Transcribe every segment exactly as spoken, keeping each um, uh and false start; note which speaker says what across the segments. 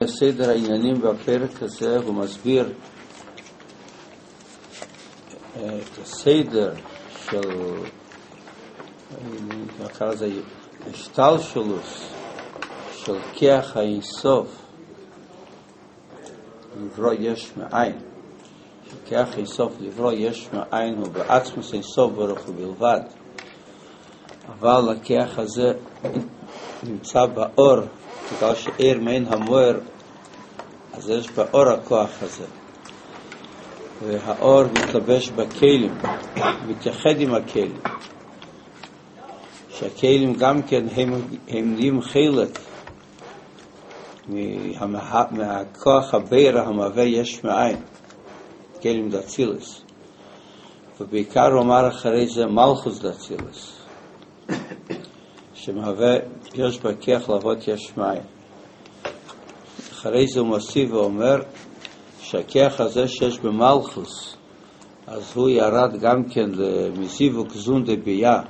Speaker 1: בסדר העניינים בפרק הזה הוא מסביר את הסדר של נקרא לזה השתלשלות של כוח האינסוף לברוא יש מאין. כוח אינסוף לברוא יש מאין הוא בעצמוס אינסוף ברוך הוא בלבד, אבל הכוח הזה נמצא באור, בגלל שעיר מעין המואר, אז יש באור הכוח הזה, והאור מתלבש בכלים, מתייחד עם הכלים, שהכלים גם כן הם, הם נהיים חלק מה, מהכוח הבירה המהווה יש מאין, כלים דאצילס, ובעיקר הוא אמר אחרי זה מלכוס דאצילס, שמהווה, יש בה כוח לעבוד יש מאין. אחרי זה הוא מוסיף ואומר שהכוח הזה שיש במלכוס, אז הוא ירד גם כן מזיווק זון דבייה.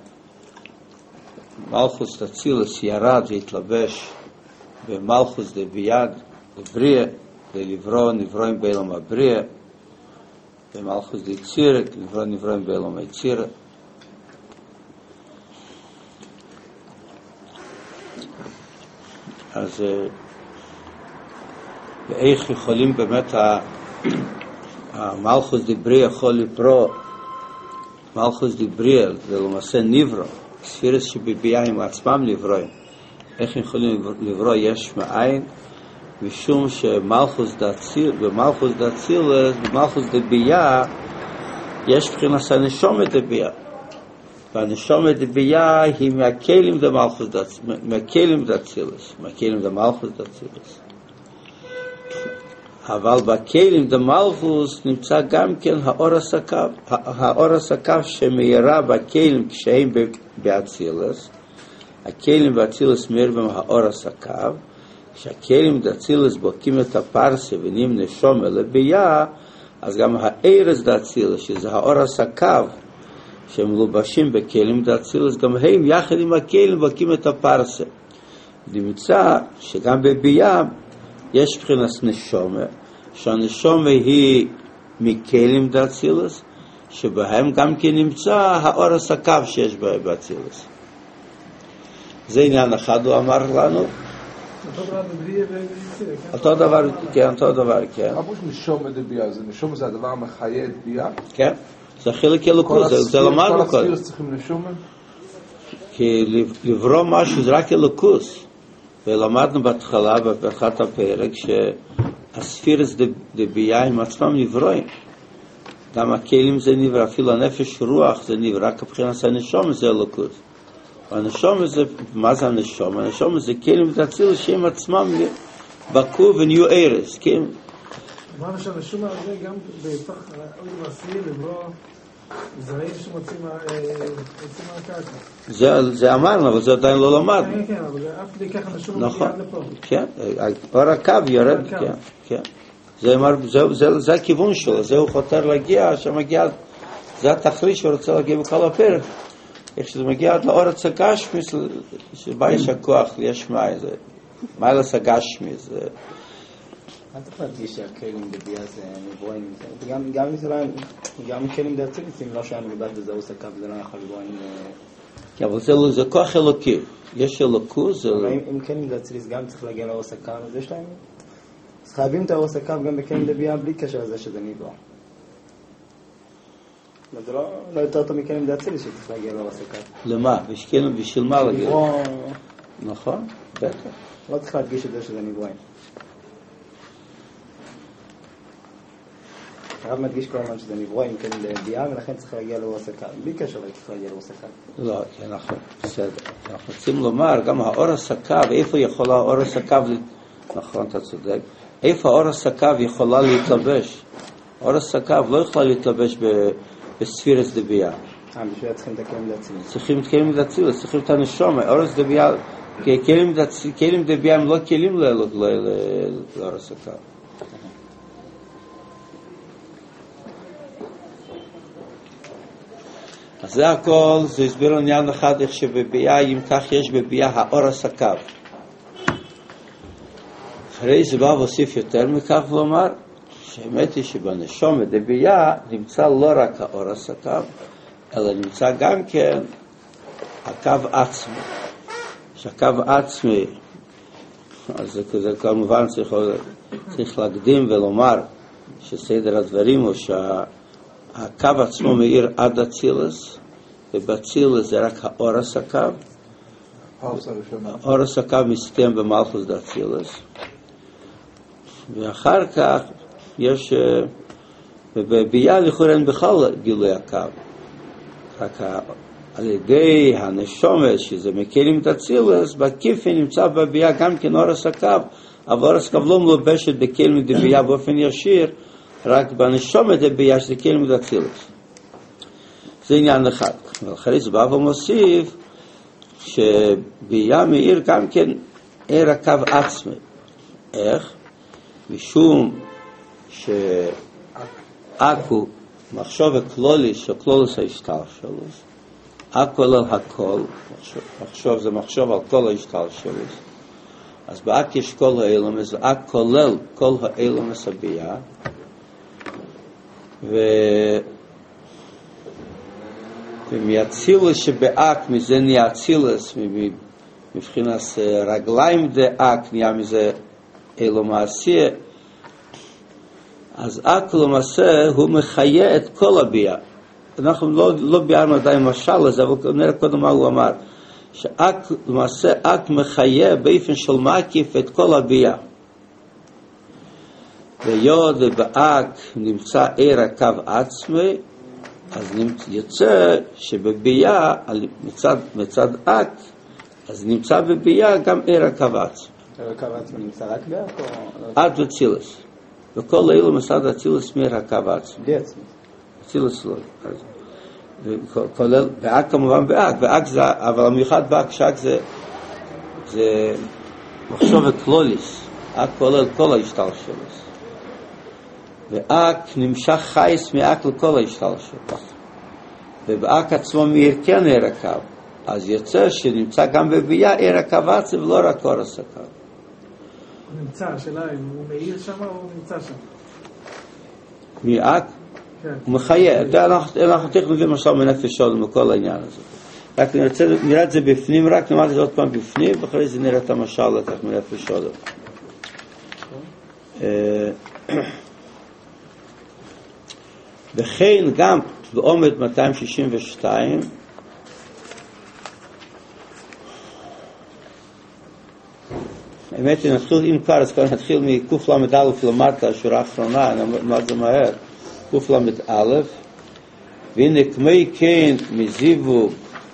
Speaker 1: מלכוס דאצילס ירד והתלבש במלכוס דבייה, לבריאה, לברוא נברואים בעולם הבריאה, במלכוס דצירה, לברוא נברואים בעולם היצירה. אז ואיך יכולים באמת המלכוס דבריאה יכול לברוא, מלכוס דבריאה זה למעשה נברוא, ספירס שבביאה עם עצמם נברואים, איך יכולים לברוא יש מאין? משום שמלכוס דאציל, במלכוס דאציל, במלכוס דבייה יש מבחינת הנשומת דבייה, והנשומת דבייה היא מהכלים דמלכוס דאצילס, מהכלים דאצילס, מהכלים דמלכוס דאצילס. אבל בכלים דמלכוס נמצא גם כן האור הסקב, האור הסקב שמאירה בכלים כשהם באצילס, הכלים באצילס מאיר בהם האור הסקב, כשהכלים דאצילס בוקים את הפרסה ונהיים נשומה לבייה, אז גם הארס דאצילס, שזה האור הסקב, שהם מלובשים בכלים דאצילס, גם הם יחד עם הכלים בוקים את הפרסה. נמצא שגם בבייה יש מבחינת נשומה, שהנשומה היא מכלים דאצילס, שבהם גם כן נמצא האור הסקב שיש בהם באצילס. זה עניין אחד הוא אמר לנו.
Speaker 2: אותו דבר בבריאה ויצירה, כן?
Speaker 1: אותו דבר, כן, אותו דבר, כן.
Speaker 2: מה פשוט נשומה דבייה? זה נשומה זה הדבר המחיה את בייה?
Speaker 1: כן, זה חלק אלוקות, זה למדנו קודם.
Speaker 2: כל הספירס צריכים נשומה?
Speaker 1: כי לברוא משהו זה רק אלוקות. ולמדנו בהתחלה, בפתחת הפרק, שהספירס דבייה עם עצמם נברואים. גם הכלים זה נברא, אפילו הנפש רוח זה נברא, רק מבחינת הנשום זה אלוקות. והנשום זה, מה זה הנשום? הנשום זה כלים דאצילס שהם עצמם בקו ונהיו ארס, כן?
Speaker 2: אמרנו שהנשום הזה גם בתוך עוד מעשי לברוא זרעים שמוצאים מהקרקע.
Speaker 1: זה אמרנו, אבל זה עדיין לא למד.
Speaker 2: כן, כן, אבל אף כדי ככה נשום מגיע עד לפה.
Speaker 1: כן, אור הקו יורד, כן, כן. זה הכיוון שלו, זה הוא חותר להגיע, שמגיע, זה התכלית שהוא רוצה להגיע בכל הפרק. איך שזה מגיע עד לאורץ הגשמי, שבה יש הכוח, יש מים, זה מיילס הגשמי, זה...
Speaker 3: אל תוכל להדגיש שהכלים בבייה זה נברואים, גם אם זה לא... גם כלים דאצילס, אם לא שהיה מבד וזהוס הקו, זה לא יכול לברואים...
Speaker 1: כן, אבל זה כוח אלוקי, יש אלוקות, זה...
Speaker 3: אבל אם כלים דאצילס גם צריך להגיע לאורץ הקו, אז יש להם... אז חייבים את האורץ הקו גם בכלים בבייה בלי קשר לזה שזה נברוא. זה לא יותר טוב מכלים דאצילס שצריך להגיע לאורץ הקו.
Speaker 1: למה? בשביל מה להגיע?
Speaker 3: נברוא...
Speaker 1: נכון, בטח.
Speaker 3: לא צריך להדגיש את זה שזה נברואים. הרב מדגיש כל הזמן שזה נברואים כן לביאה, ולכן צריך להגיע לאורץ הקו. בלי קשר צריך להגיע לאורץ הקו.
Speaker 1: לא, כן, נכון, בסדר. אנחנו רוצים לומר, גם האורץ הקו, איפה יכולה האורץ הקו, נכון, אתה צודק, איפה האורץ הקו יכולה להתלבש? האורץ הקו לא יכולה להתלבש בספירס דבייה.
Speaker 3: אה, בשביל צריכים את הכלים דאצילס.
Speaker 1: צריכים את כלים דאצילס, צריכים את הנשמה. אורץ דבייה, כלים דבייה הם לא כלים לאורץ הקו. אז זה הכל, זה הסביר עניין אחד איך שבביאה, אם כך יש בביאה האור הסקב. אחרי זה בא והוסיף יותר מכך ואומר, שהאמת היא שבנשום דבייה נמצא לא רק האור הסקב, אלא נמצא גם כן הקו עצמי. שהקו עצמי, אז זה, זה כמובן צריך, צריך להקדים ולומר שסדר הדברים הוא שהקו עצמו מאיר עד אצילס, ובאצילס זה רק האור הסקב. האור הסקב מסתיים במלכוס דאצילס. ואחר כך יש, בבייה לכאורה אין בכלל גילוי הקו. רק על ידי הנשומת, שזה מקלים את אצילס, בקיפי נמצא בבייה גם כן אור הסקו, אבל אור הסקו לא מלובשת בכלים דבייה באופן ישיר, רק בנשומת דבייה שזה כלים את אצילס. זה עניין אחד. ואחרי זה בא ומוסיף, שבייה מאיר גם כן עיר הקו עצמי. איך? משום שאקו מחשוב הכלולי של כלולוס ההשתל שלו, הכל על הכל, מחשוב זה מחשוב על כל ההשתל שלו, אז באק יש כל האילומס, ואק כולל כל האילומס הבייה, ו... ומייצילוס שבאק מזה נהיה אצילוס, מבחינת רגליים דאק נהיה מזה אילו מעשייה, אז אק למעשה הוא מחיה את כל הבייה. אנחנו לא, לא ביארנו עדיין משל לזה, אבל נראה קודם מה הוא אמר, שאק למעשה אק מחיה באופן של מקיף את כל הבייה. ויוד ובאק נמצא עיר הקו עצמי, אז יוצא שבבייה, מצד, מצד אק, אז נמצא בבייה גם עיר הקו עצמי.
Speaker 3: עיר הקו עצמי נמצא רק באק או...
Speaker 1: עד וצילס. וכל אילו מסעד הצילס מעיר הקו עצמי.
Speaker 3: די עצמי.
Speaker 1: צילס לא. כולל, באק כמובן באק, באק זה, אבל המיוחד באק שאק זה, זה מחשוב וכלוליס. אק כולל כל ההשתל שלו. ואק נמשך חייס מאק לכל ההשתל שלו. ובאק עצמו מאיר כן עיר הקו. אז יוצא שנמצא גם בבייה עיר הקו עצמי ולא רק אור הסקו.
Speaker 2: הוא נמצא, השאלה אם הוא מאיר שם או הוא נמצא שם?
Speaker 1: מאק?
Speaker 2: כן.
Speaker 1: הוא מחיה. אנחנו תכף נבין משל מנפש שלנו מכל העניין הזה. רק נרצה, נראה את זה בפנים, רק נאמר את זה עוד פעם בפנים, ואחרי זה נראה את המשל לכך מנפש שלנו. וכן גם בעומד מאתיים שישים ושתיים, האמת היא, נתחיל עם כבר, אז כבר נתחיל מקוף למד א' למטה, השורה האחרונה, נאמר זה מהר, קוף למד א', והנה כמי כן מזיווג,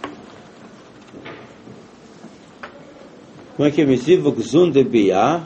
Speaker 1: כמי כן מזיווג זון דבייה,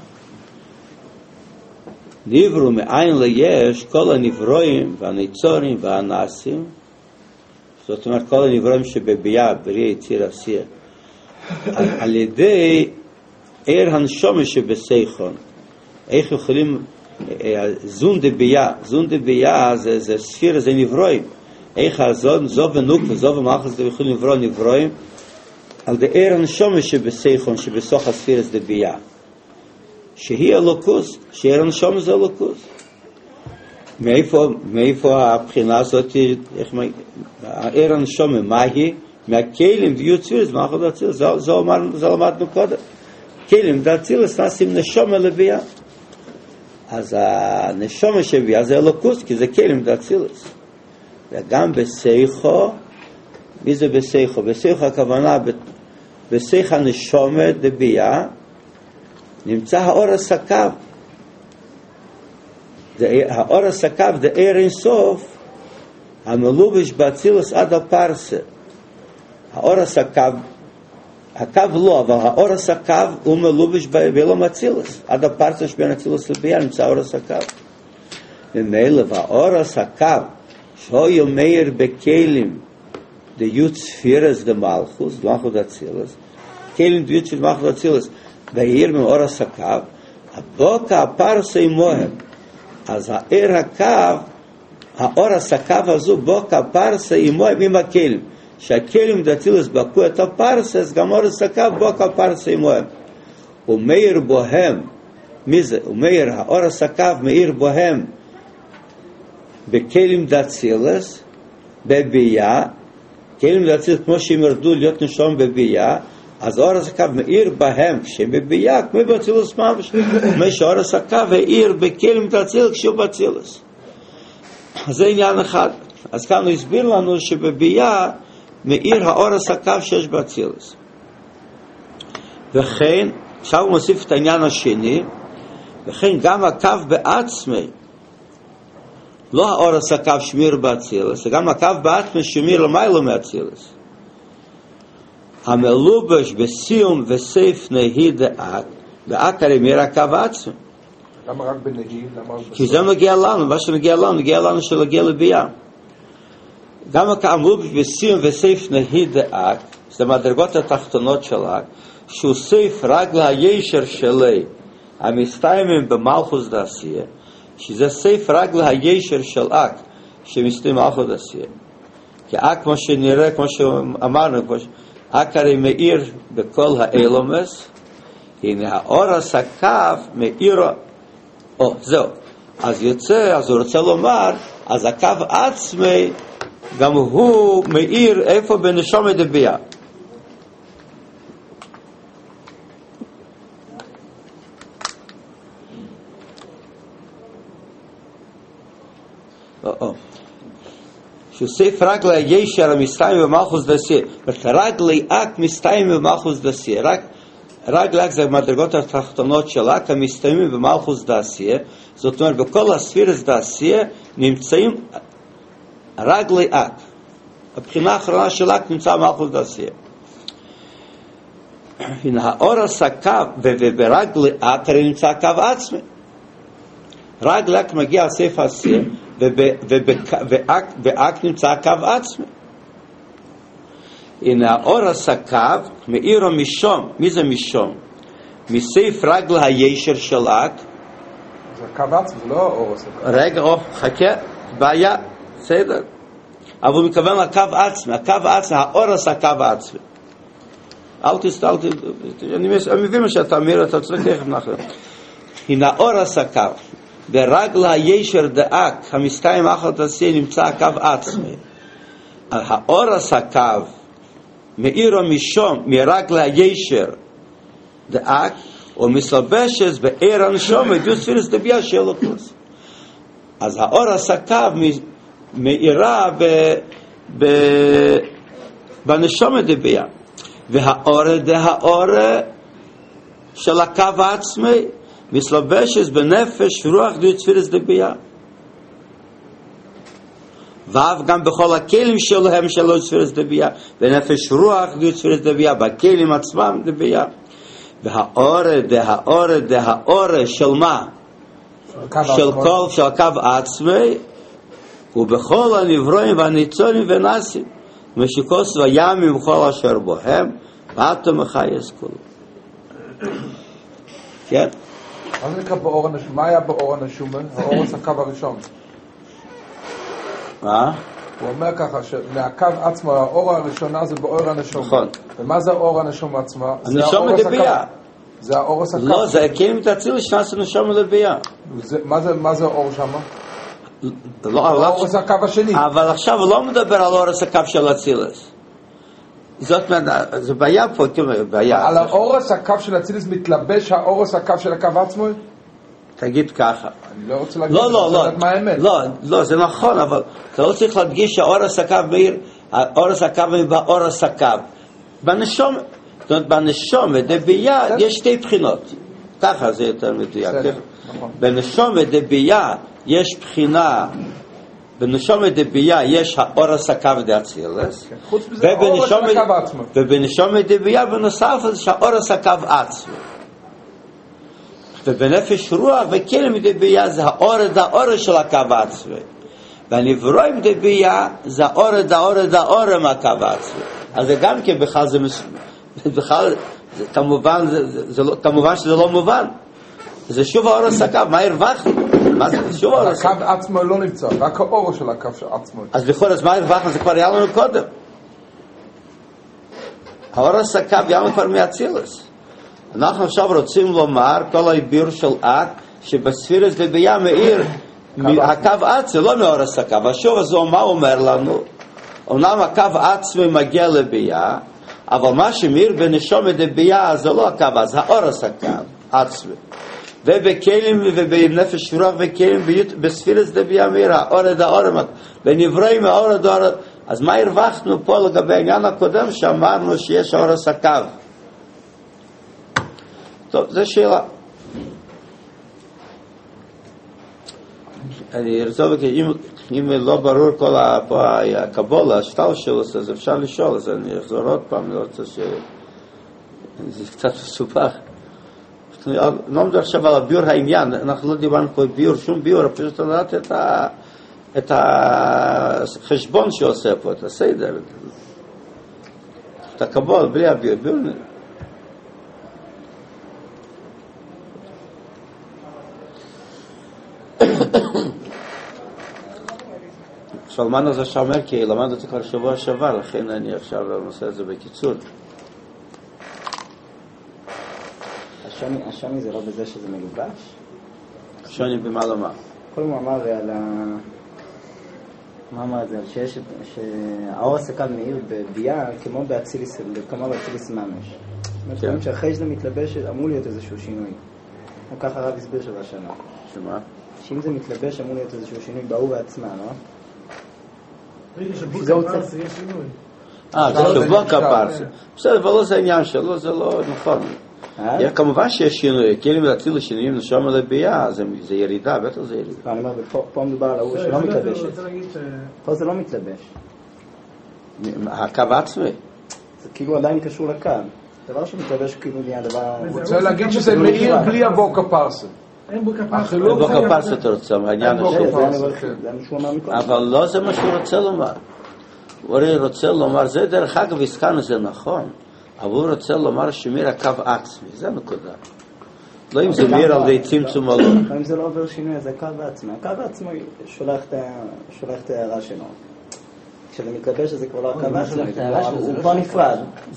Speaker 1: נברו מאין ליש כל הנברואים והניצורים והנעשים, זאת אומרת כל הנברואים שבבייה, בריא יציר עשייה, על, על ידי עיר הנשומה שבסייכון. איך יכולים, זון דבייה, זון דבייה זה, זה ספירה, זה נברואים. איך הזון, זו ונוק וזו ומחס זה יכולים לברוא נברואים, על די עיר הנשומה שבסייכון, שבסוך הספירה זה דבייה. שהיא אלוקוס, שעיר הנשומה זה אלוקוס. מאיפה, מאיפה הבחינה הזאת, העיר הנשומה, מה היא? מהכלים ויהיו צפירס, מה יכול להציל? זה למדנו קודם. כלים דאצילס נעשים נשומה לבייה. אז הנשומה שבייה זה אלוקוס, כי זה כלים דאצילס. וגם בסייחו, מי זה בסייחו? בסייחו הכוונה, בסייח הנשומה דבייה, נמצא האור הסקו. האור הסקו זה עיר אינסוף, המלובש באצילס עד הפרסה. האור הסקו, הקו לא, אבל האור הסקו הוא מלובש באילום אצילס. עד הפרסה שבין אצילס לבייה נמצא האור הסקו. ומילא, והאור הסקו, שהוא מאיר בכלים דיוט ספירס דמלכוס, דמלכוס אצילס, כלים דיוט ספירס דמלכוס אצילס, והעיר מאור הסקו, הבוקה הפרסה עמוהם. אז העיר הקו, האור הסקו הזו, בוקה הפרסה עמוהם עם הכלים. שהכלים דאצילס בקו את הפרסס, גם אור הסקו בוקה הפרסה עמוהם. ומאיר בוהם מי זה? הוא מאיר, האור הסקף מאיר בוהם בכלים דאצילס, בבייה, כלים דאצילס כמו שהם ירדו להיות נשום בבייה, אז האור הסקף מאיר בהם כשהם בבייה, כמו באצילס ממש, כמו שהאור הסקף האיר בכלים דאצילס כשהוא באצילס. אז זה עניין אחד. אז כאן הוא הסביר לנו שבבייה מאיר האור הסקף שיש באצילס. וכן, עכשיו הוא מוסיף את העניין השני, וכן גם הקו בעצמי, לא האור הסקף שמיר באצילס, גם הקו בעצמי שמיר למיילו מאצילס. המלובש בסיום וסייף נהי דאק, דאק הרי מאיר הקו עצמי.
Speaker 4: למה רק בנהי?
Speaker 1: כי זה מגיע לנו, מה שמגיע לנו, מגיע לנו שלהגיע לבייה. גם המלובש בסיום וסייף נהי דאק, זה מדרגות התחתונות שלה, שהוא סייף רגל הישר שלי, המסתיימים במלכוס דעשייה, שזה סייף רגל הישר של אק, שמסתיים במלכוס דעשייה. כי אק, כמו שנראה, כמו שאמרנו, אק הרי מאיר בכל האילומס, הנה האור הסקף מאיר, או, זהו. אז יוצא, אז הוא רוצה לומר, אז הקו עצמי, גם הוא מאיר איפה בנשום דבייה. שסייף רגל הישר המסתיים במלכוס דעשייה, רגלי אק מסתיים במלכוס דעשייה, רק רגל אק זה מדרגות התחתונות של אק המסתיימים במלכוס דעשייה, זאת אומרת בכל הספירס דעשייה נמצאים רגלי אק, הבחינה האחרונה של אק נמצא במלכוס דעשייה. הנה האור הסקף וברגלי אק הרי נמצא הקו עצמי, רגל אק מגיע לסייף העשייה ואק נמצא הקו עצמי. הנה האור הסקף מאירו משום. מי זה משום? מסייף רגל הישר של אק.
Speaker 4: זה הקו עצמי, זה לא האור הסקף.
Speaker 1: רגע, או, חכה, בעיה, בסדר. אבל הוא מכוון לקו עצמי, הקו עצמי, האור הסקף עצמי. אל תסתכל, אני מבין מה שאתה אומר, אתה צריך תכף נחר. הנה האור הסקף ברגל הישר דאק, המסתיים אחת דעשייה נמצא הקו עצמי. האור הסקף מאירו משום מרגל הישר דאק, ומסלבשת בעיר הנשום את יוספירס דבייה של אלוקוס. אז האור הסקף מאירה בנשום דבייה, והאור דהאור של הקו עצמי מסלבשת בנפש רוח דיוצפירס דבייה, ואף גם בכל הכלים שלהם שלו דיוצפירס דבייה, בנפש רוח דיוצפירס דבייה, בכלים עצמם דבייה. והאור דהאור דהאור של מה? של כל, של הקו עצמי, ובכל הנברואים והניצונים ונסים, משיקוס וימים וכל אשר בוהם, ואתו מחייס כולו. כן?
Speaker 4: מה זה נקרא באור הנשום? מה היה באור הנשום? האור הסקף הראשון.
Speaker 1: מה?
Speaker 4: הוא אומר ככה, שמהקו עצמו, האור הראשונה זה באור הנשום.
Speaker 1: נכון.
Speaker 4: ומה זה האור הנשום עצמו?
Speaker 1: הנשום דבייה.
Speaker 4: זה האור הסקף.
Speaker 1: לא, זה כאילו מתעציל לשנס הנשום דבייה.
Speaker 4: מה זה האור שם?
Speaker 1: האור
Speaker 4: הסקף השני.
Speaker 1: אבל עכשיו הוא לא מדבר על האור הסקף של אצילס. זאת אומרת, זה בעיה פה, בעיה.
Speaker 4: על האור הסקף של אצילס מתלבש האור הסקף של הקו עצמו?
Speaker 1: תגיד ככה.
Speaker 4: אני לא רוצה להגיד,
Speaker 1: לא, לא, לא.
Speaker 4: מה האמת?
Speaker 1: לא, לא, זה נכון, אבל אתה לא צריך להדגיש שהאור הסקף מאיר, האור הסקף מאיר באור הסקף. בנשום, זאת אומרת, בנשום ודבייה יש שתי בחינות. ככה זה יותר מדויק. בנשום ודבייה יש בחינה, בנשום ודבייה יש האור הסקף דאצילס,
Speaker 4: חוץ מזה האור של הקו עצמו.
Speaker 1: ובנשום ודבייה בנוסף זה שהאור הסקף עצמו. ובנפש רוח וכלים דבייה זה האור דאור של הקו עצמו. והנברואים דבייה זה האור דאור דאור מהקו עצמו. אז זה גם כן בכלל זה בכלל כמובן כמובן שזה לא מובן. זה שוב האור הסקף, מה הרווחנו? מה זה שוב האור הסקף?
Speaker 4: הקו עצמו לא נמצא, רק האור של הקו עצמו.
Speaker 1: אז בכל אז מה הרווחנו? זה כבר היה לנו קודם. האור הסקף היה לנו כבר מאצילס. אנחנו עכשיו רוצים לומר כל העיביר של אק שבספירס דבייה מאיר הקו עצמי, לא מאורס הקו. השוב הזו מה אומר לנו? אומנם הקו עצמי מגיע לבייה, אבל מה שמאיר בנשומת דבייה זה לא הקו, זה האורס הקו עצמי. ובכלים ובנפש רוח וכלים בספירס דבייה מאיר האורד האורם ונבראים האורד האורד. אז מה הרווחנו פה לגבי העניין הקודם שאמרנו שיש האורס הקו? טוב, זו שאלה. אני רוצה לבקש, אם, אם לא ברור כל הקבולה, השטל שלו, אז אפשר לשאול, אז אני אחזור עוד פעם, אני רוצה ש... זה קצת מסופח. אני לא מדבר עכשיו על הביור העניין, אנחנו לא דיברנו פה ביור, שום ביור, פשוט לדעת את, ה... את החשבון שעושה פה, את הסדר, את הקבולה, בלי הביור, ביור... שלמן זה שאומר כי למד אותי כבר שבוע שעבר, לכן אני עכשיו עושה את זה בקיצור.
Speaker 3: השוני, השוני זה לא בזה שזה מלובש?
Speaker 1: השוני במה למה?
Speaker 3: קודם הוא אמר על ה... מה אמר זה? שיש... שהאור הסקל מאיר בבייה כמו באציליס, כמו באציליס ממש. זאת אומרת שאחרי שזה מתלבש אמור להיות איזשהו שינוי. וככה הרב הסביר שבע שנה.
Speaker 1: שמה?
Speaker 3: שאם זה מתלבש אמור להיות איזשהו שינוי באור בעצמה, לא?
Speaker 2: רגע שבוק הפרסי יש שינוי.
Speaker 1: אה, זה שבוק הפרסי. בסדר, אבל לא זה העניין שלו, זה לא נכון. כמובן שיש שינוי, כאילו להציל לשינויים נשום על הבייה, זה ירידה, בטח זה ירידה.
Speaker 3: אני אומר, פה מדובר על האור שלא מתלבשת. פה זה לא מתלבש.
Speaker 1: הקו עצמי?
Speaker 3: זה כאילו עדיין קשור לקו. דבר שמתלבש כאילו נהיה דבר...
Speaker 4: הוא רוצה להגיד שזה מאיר בלי הבוק הפרסי.
Speaker 2: אין בוק הפרסי.
Speaker 1: בוק הפרסי אתה רוצה, העניין הזה.
Speaker 3: זה משהו אמר מקודם.
Speaker 1: אבל לא זה מה שהוא רוצה לומר. הוא רוצה לומר, זה דרך אגב הסכנו, זה נכון. אבל הוא רוצה לומר שמיר הקו עצמי, זה נקודה. לא אם זה מיר על די צמצום או לא.
Speaker 3: אם זה לא עובר שינוי, אז הקו עצמי. הקו עצמי שולח את ההערה שלו. כשזה מתלבש, זה כבר לא הקו עצמי. הוא כבר נפרד.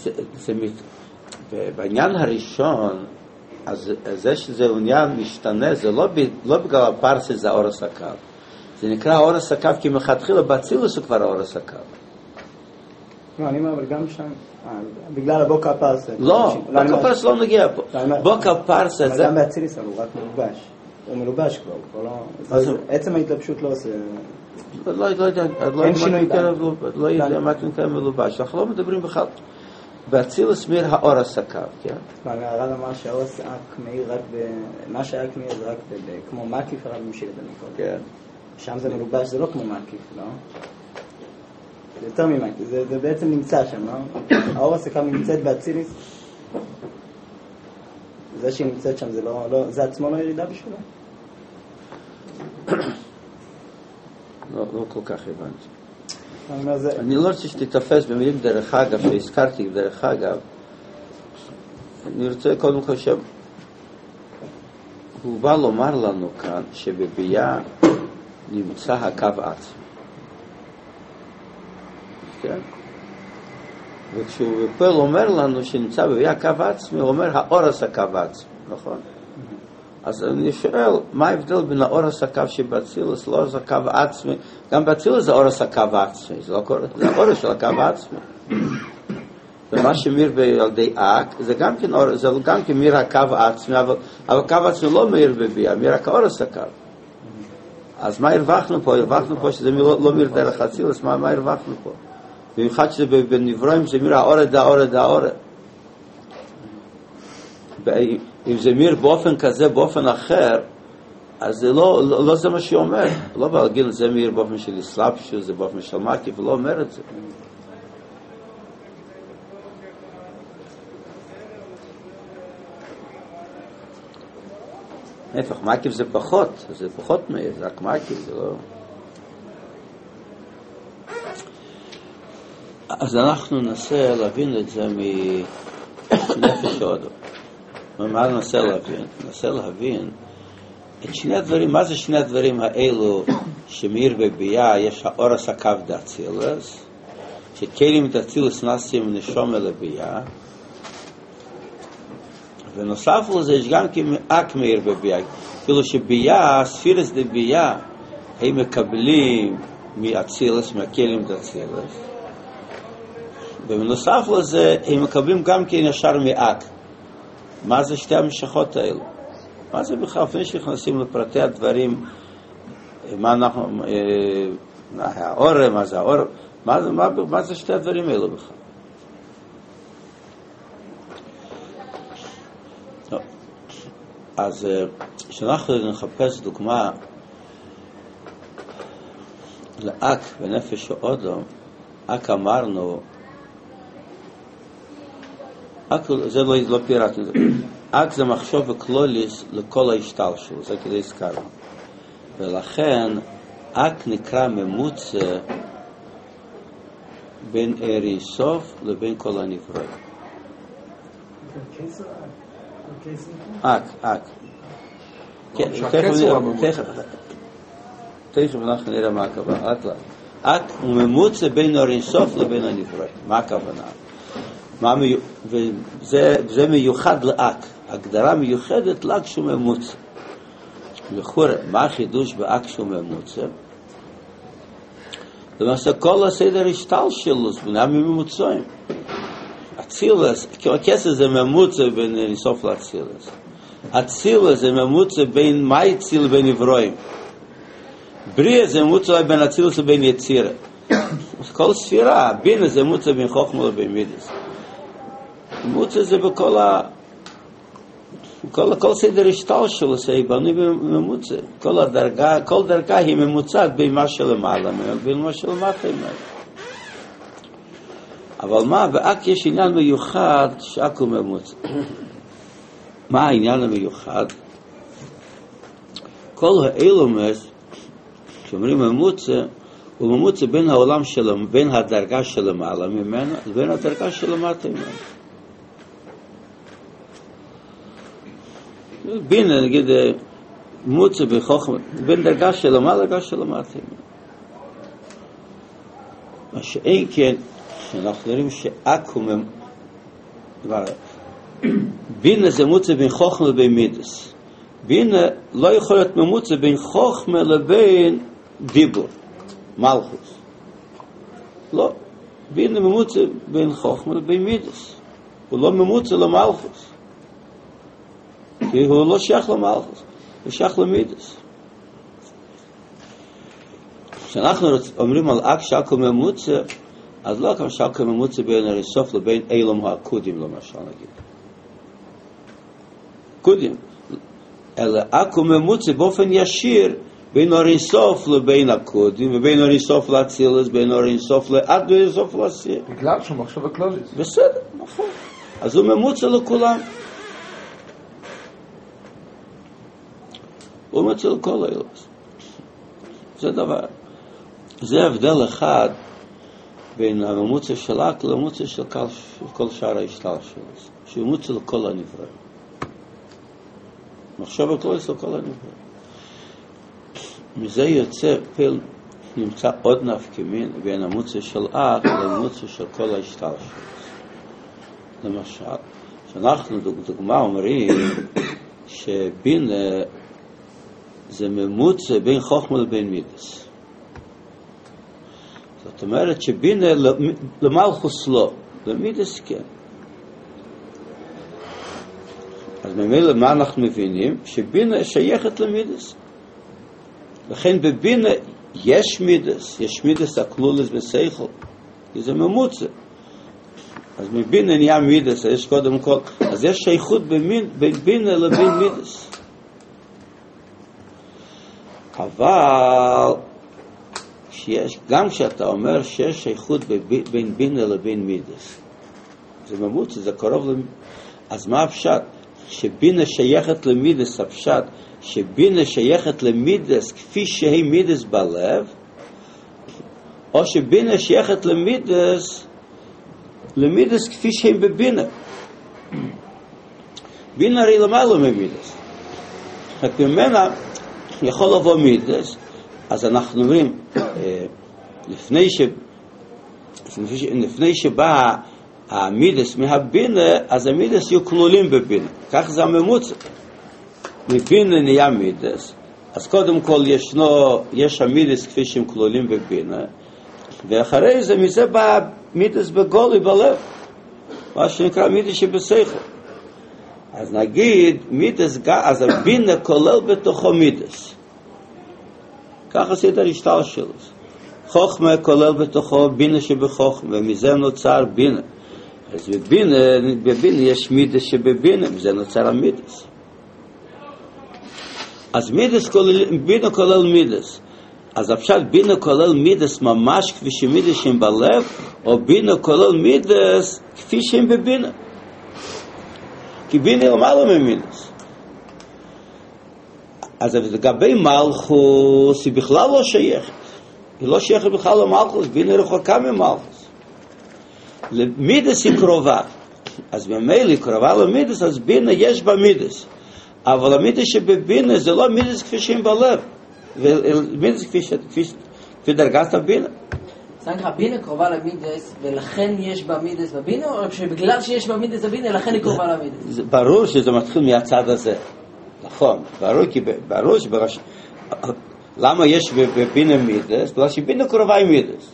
Speaker 1: בעניין הראשון, אז זה שזה עניין משתנה, זה לא בגלל הפרסי, זה אורס הקו. זה נקרא אורס הקו, כי מחתחילה באצילוס הוא כבר אורס הקו.
Speaker 3: לא, אני אומר, אבל גם שם, בגלל הבוק הפרסי.
Speaker 1: לא, בוק הפרסי לא נגיע פה. בוק הפרסי זה...
Speaker 3: גם באציליס, הוא רק מלובש. הוא מלובש כבר, הוא כבר לא... עצם ההתלבשות לא עושה...
Speaker 1: לא יודע,
Speaker 3: אין שינוי כאן.
Speaker 1: לא יודע מה כאן מלובש. אנחנו לא מדברים בכלל. באצילוס מאיר האורס הקו, כן?
Speaker 3: הרב אמר שהאורס אק מאיר רק ב... מה שהאק מאיר זה רק כמו מקיף, הרב ממשיל את המקום.
Speaker 1: כן.
Speaker 3: שם זה מלובש, זה לא כמו מקיף, לא? זה יותר ממקיף, זה בעצם נמצא שם, לא? האורס הקו נמצאת באציליס. זה שהיא נמצאת שם, זה עצמו לא ירידה בשבילה?
Speaker 1: לא כל כך הבנתי. אני לא רוצה שתתפס במילים דרך אגב, שהזכרתי דרך אגב. אני רוצה קודם כל שם, הוא בא לומר לנו כאן שבבייה נמצא הקו עצמי. כן? וכשהוא בפועל אומר לנו שנמצא בבייה הקו עצמי, הוא אומר האורס הקו עצמי, נכון? אז אני שואל, מה ההבדל בין האורס הקו שבאצילוס לאורס הקו עצמי? גם באצילוס זה אורס הקו עצמי, זה האורס של הקו עצמי. ומה שמיר בילדי אק, זה גם כן, זה גם כן מיר הקו עצמי, אבל הקו עצמי לא מיר בבייה, מיר רק האורס הקו. אז מה הרווחנו פה? הרווחנו פה שזה לא מיר דרך אצילוס, מה הרווחנו פה? במיוחד שזה בנברואים, זה מיר האורד, האורד, האורד. אם זה מיר באופן כזה, באופן אחר, אז זה לא, לא, לא זה מה שהיא אומרת. לא בלגיל זה מיר באופן של אסלאפשו, זה באופן של מקיף, ולא אומר את זה. נפח, מקיף זה פחות, זה פחות מאיר, זה רק מקיף, זה לא... אז אנחנו ננסה להבין את זה מנפש הודו. מה ננסה להבין? ננסה להבין את שני הדברים, מה זה שני הדברים האלו שמיר בבייה יש האורס הקו דאצילס, שכלים דאצילס נסים נשום אל הבייה, ונוסף לזה יש גם כאק מאיר בבייה, כאילו שבייה, ספירס דבייה, הם מקבלים מאצילס, מהכלים דאצילס, ובנוסף לזה הם מקבלים גם כן ישר מאק. מה זה שתי המשכות האלו? מה זה בכלל? לפני שנכנסים לפרטי הדברים, מה אנחנו, האור, מה זה האור, מה זה, מה, מה זה שתי הדברים האלו בכלל? טוב. אז כשאנחנו נחפש דוגמה לאק ונפש האודום, אק אמרנו, אק זה לא, לא פירטנו, אק זה מחשוב וכלוליס לכל ההשתל שלו, זה כדי הזכרנו. ולכן אק נקרא ממוצע בין ערי סוף לבין כל הנבראים. אק, אק. תכף אנחנו נראה מה הכוונה. אק הוא ממוצע בין ערי סוף לבין הנבראים. מה הכוונה? וזה מיוחד לאק. הגדרה מיוחדת לאק שהוא ממוצע. לכאורה, מה החידוש באק שהוא ממוצע? למעשה כל הסדר השתל שלו זה בניה מממוצעים. אצילס, כי הכסף זה ממוצע בין אינסוף לאצילס. אצילס זה ממוצע בין מייציל לבין נברואים. בריא זה ממוצע בין אצילס לבין יצירה. כל ספירה, בינה זה ממוצע בין חוכמה לבין מידס. ממוצע זה בכל ה... כל, כל סדר השתל שלו זה בנוי בממוצע. כל הדרגה, כל דרגה היא ממוצעת בין מה שלמעלה ובין מה שלמטה. אבל מה, באק יש עניין מיוחד שאק הוא ממוצע. מה העניין המיוחד? כל האילומס, כשאומרים ממוצע, הוא ממוצע בין העולם שלו, בין הדרגה שלמעלה ממנו, לבין הדרגה שלמטה ממנו. בין, נגיד, מוצא בחוכמה, בין דרגה שלמה לדרגה שלמטה. מה שאין כן, שאנחנו נראים שאק הוא ממוצא, בינה זה מוצא בין חוכמה לבין מידס. בינה לא יכול להיות ממוצא בין חוכמה לבין דיבור, מלכוס. לא. בינה ממוצא בין חוכמה לבין מידס. הוא לא ממוצא למלכוס. כי הוא לא שייך למלכוס, הוא שייך למידס. כשאנחנו אומרים על אק שאק הוא ממוצא, אז לא כמו שאק הוא ממוצא בין הריסוף לבין אילום הקודים, למשל נגיד. קודים. אלא אק הוא ממוצא באופן ישיר בין הריסוף לבין הקודים, ובין הריסוף להצילס, בין הריסוף לעד הריסוף לעשייה.
Speaker 4: בגלל שהוא מחשב הקלוליס.
Speaker 1: בסדר, נכון. אז הוא ממוצא לכולם. הוא מצא לכל האילוס. זה דבר. זה הבדל אחד בין הממוצע של אק לממוצע של כל, כל שאר ההשתל שלו. שהוא ממוצע לכל הנבראים. מחשב הקלוליס לכל הנבראים. מזה יוצא פל, נמצא עוד נפקמין בין הממוצע של אק לממוצע של כל ההשתל שלו. למשל, שאנחנו דוגמה אומרים שבין זה ממוצע בין חוכמה לבין מידס. זאת אומרת שבינה למלכוס לא, למידס כן. אז ממילא מה אנחנו מבינים? שבינה שייכת למידס. לכן בבינה יש מידס, יש מידס הכלולס בסייכל, כי זה ממוצע. אז מבינה נהיה מידס, יש קודם כל, אז יש שייכות בין בינה לבין מידס. אבל שיש, גם כשאתה אומר שיש שייכות בין בינה לבין מידס, זה ממוצע, זה קרוב למידס. אז מה הפשט? שבינה שייכת למידס, הפשט שבינה שייכת למידס כפי שהיא מידס בלב, או שבינה שייכת למידס למידס כפי שהיא בבינה. בינה הרי למעלה ממידס. רק ממנה יכול לבוא מידס, אז אנחנו אומרים, לפני ש... לפני שבא המידס מהבינה, אז המידס יהיו כלולים בבינה. כך זה הממוצע. מבינה נהיה מידס, אז קודם כל ישנו, יש המידס כפי שהם כלולים בבינה, ואחרי זה, מזה בא מידס בגולי בלב, מה שנקרא מידס שבשכל. אז נגיד, מידס, אז הבינה כולל בתוכו מידס. ככה סדר השטר שלו. חוכמה כולל בתוכו בינה שבחוכמה, ומזה נוצר בינה. אז בבינה, בבינה יש מידס שבבינה, מזה נוצר המידס. אז מידס כולל, בינה כולל מידס. אז הפשט בינה כולל מידס ממש כפי שמידס שהם בלב, או בינה כולל מידס כפי שהם בבינה. כי בינה למעלה ממידס. אז לגבי מלכוס, היא בכלל לא שייכת. היא לא שייכת בכלל למלכוס, בינה רחוקה ממלכוס. מידס היא קרובה. אז במילא היא קרובה למידס, אז בינה יש בה מידס. אבל המידס שבבינה זה לא מידס כפי שהם בלב. מידס כפי, כפי, כפי דרגת הבינה.
Speaker 5: זאת אומרת, הבינה קרובה למידס, ולכן יש בה מידס בבינה, או שבגלל שיש בה מידס בבינה, לכן היא קרובה למידס?
Speaker 1: ברור שזה מתחיל מהצד הזה. נכון, ברור, כי ברור שבראש... למה יש בבינה מידס? בגלל שבינה קרובה עם מידס.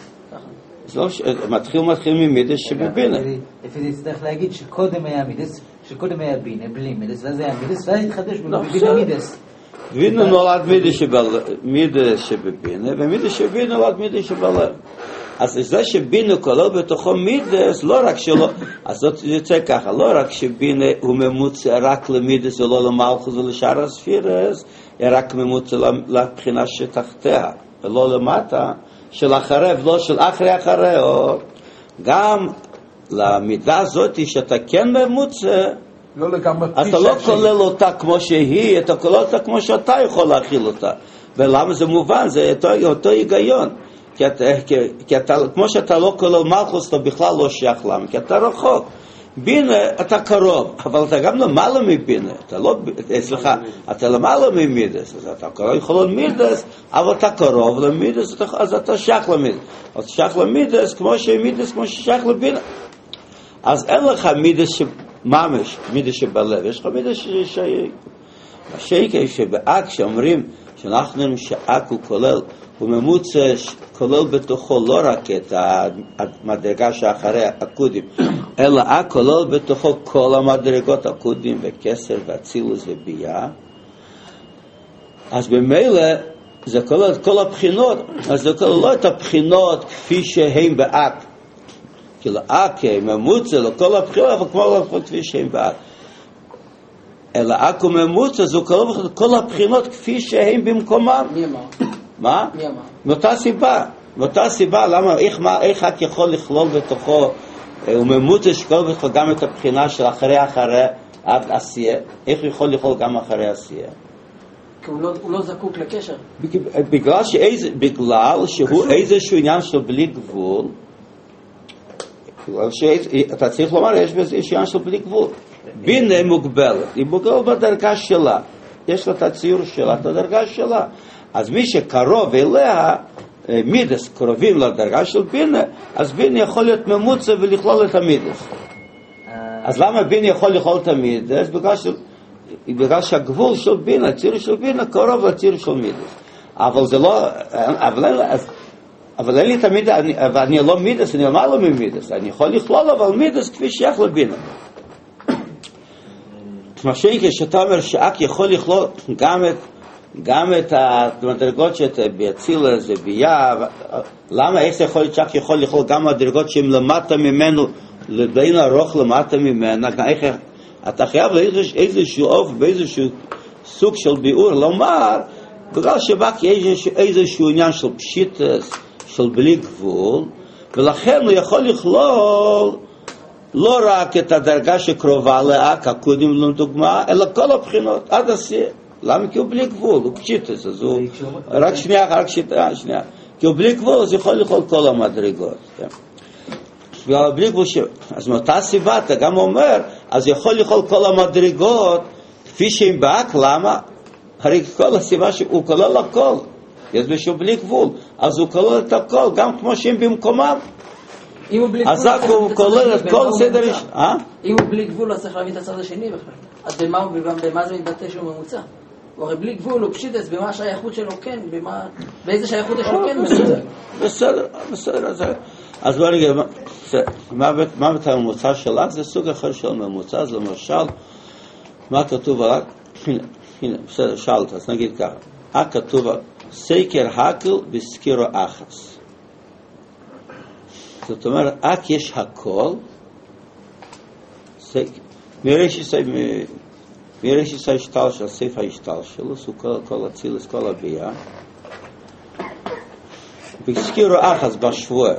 Speaker 1: זה מתחיל מתחיל ממידס שבבינה.
Speaker 6: לפי זה צריך להגיד שקודם היה מידס, שקודם היה בינה, בלי מידס, ואז היה מידס, ואז התחדש בבינה מידס.
Speaker 1: בינה נולד מידס שבבינה, ומידס שבינה נולד מידס שבלב. אז זה שבינה כולל בתוכו מידס, לא רק שלא, אז זאת יוצא ככה, לא רק שבינה הוא ממוצע רק למידס ולא למלכוס ולשאר הספירס, אלא רק ממוצע לבחינה שתחתיה, ולא למטה, של אחרי ולא של אחרי אחרי, או גם למידה הזאת שאתה כן ממוצע,
Speaker 4: לא לגמרי
Speaker 1: אתה לא כולל אותה כמו שהיא, אתה כולל אותה כמו שאתה יכול להכיל אותה. ולמה זה מובן? זה אותו, אותו היגיון. כי אתה, כי, כי אתה, כמו שאתה לא כולל מלכוס, אתה בכלל לא שייך למה, כי אתה רחוק. בינה, אתה קרוב, אבל אתה גם למעלה מבינה. אתה לא, סליחה, אתה למעלה ממידס, אז אתה לא יכול למידס, אבל אתה קרוב למידס, אז אתה שייך למידס. אז אתה שייך למידס כמו שמידס, כמו ששייך לבינה. אז אין לך מידס ש... ממש, מידס שבלב, יש לך מידס ששייך. השייך שבאק שאומרים שאנחנו שאק הוא כולל, הוא ממוצע כולל בתוכו לא רק את המדרגה שאחרי הקודים, אלא אק כולל בתוכו כל המדרגות הקודים וכסר והצילוס ובייה. אז במילא זה כולל את כל הבחינות, אז זה כולל לא את הבחינות כפי שהן באק. כי לאק ממוצע לכל הבחינות, אבל כמו לא כפי שהן באק. אלא אק וממוצע זה כולל את כל הבחינות כפי שהן במקומם.
Speaker 5: מי אמר?
Speaker 1: מה?
Speaker 5: מי אמר?
Speaker 1: מאותה סיבה. מאותה סיבה, למה, איך, מה, איך את יכול לכלול בתוכו, הוא ממוצע שכל בתוכו גם את הבחינה של אחרי אחרי עד עשייה, איך הוא יכול לכלול גם אחרי עשייה?
Speaker 5: כי הוא לא, הוא לא זקוק לקשר.
Speaker 1: בגלל, שאיזה, בגלל שהוא איזשהו עניין של בלי גבול, אתה צריך לומר, יש בזה עניין של בלי גבול. בינה מוגבלת, היא מוגבלת בדרגה שלה. יש לה את הציור שלה, את הדרגה שלה. אז מי שקרוב אליה, מידס קרובים לדרגה של בינה, אז בינה יכול להיות ממוצע ולכלול את המידס. אז למה בינה יכול לכלול את המידס? בגלל, ש... בגלל שהגבול של בינה, הציר של בינה, קרוב לציר של מידס. אבל זה לא, אבל, אז, אבל אין לי את המידס, אני, אבל אני לא מידס, אני אומר לו ממידס. אני יכול לכלול אבל מידס כפי שייך לבינה. מה שאין כשאתה אומר שאק יכול לכלול גם את גם את המדרגות שאתה בהצילה זה ביה, למה איך זה יכול להיות שאק יכול לכלול גם מדרגות שהן למטה ממנו לבין ארוך למטה ממנה, איך אתה חייב לאיזשהו אוף באיזשהו סוג של ביאור לומר בגלל שבא כי איזשהו עניין של פשיטס של בלי גבול, ולכן הוא יכול לכלול לא רק את הדרגה שקרובה לאק הקודים לדוגמה, אלא כל הבחינות עד עשייה. למה? כי הוא בלי גבול, הוא פשיטס, אז הוא רק שנייה, רק שנייה, כי הוא בלי גבול, אז יכול לכלול כל המדרגות. בלי גבול ש... אז מאותה סיבה אתה גם אומר, אז יכול לכלול כל המדרגות כפי שהם באק, למה? הרי כל הסיבה שהוא כולל הכל, יש בשביל בלי גבול, אז הוא כולל את הכל, גם כמו שהם במקומם.
Speaker 5: אם הוא בלי גבול,
Speaker 1: אז הוא כולל את כל סדר... אה?
Speaker 5: אם הוא בלי גבול, אז צריך להביא את הצד השני בכלל. אז במה, במה זה מתבטא שהוא ממוצע? הוא הרי בלי גבול, הוא פשיטס, במה השייכות שלו כן, במה, באיזה שייכות יש לו כן ממוצע.
Speaker 1: בסדר, בסדר. אז בוא נגיד, מה בתא הממוצע שלך? זה סוג אחר של ממוצע. אז למשל, מה כתוב עליו? הנה, בסדר, שאלת, אז נגיד ככה. אה כתוב, סקר הקל בסקירו אחס. זאת אומרת, אק יש הכל, מראש יש ההשתל של סעיף ההשתל שלו, הוא כל הצילס, כל הביאה. בסקירו אחס בשבוע.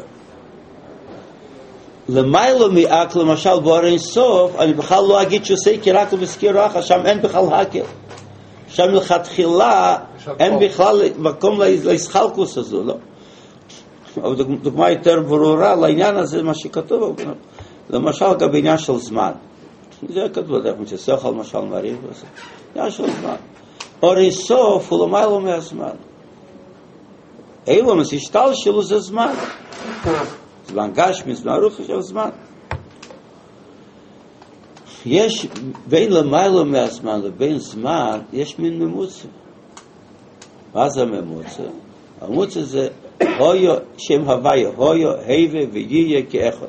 Speaker 1: למיילו מאק, למשל באור אין סוף, אני בכלל לא אגיד שהוא סקר הקל בסקירו אחס, שם אין בכלל הקל. שם מלכתחילה אין בכלל מקום להסחלקוס הזו, לא. אבל דוגמה יותר ברורה לעניין הזה, מה שכתוב, למשל גם בעניין של זמן. זה כתוב, דרך מצסוך על משל מריב, עניין של זמן. אורי סוף הוא למיילו מהזמן. אילומס השתל שלו זה זמן. זמן גשמי, זמן רוחי של זמן. יש בין למיילו מהזמן לבין זמן, יש מין ממוצע. מה זה ממוצע? הממוצע זה הויו, שם הוויה, הויו, היבה ויהיה כאחד.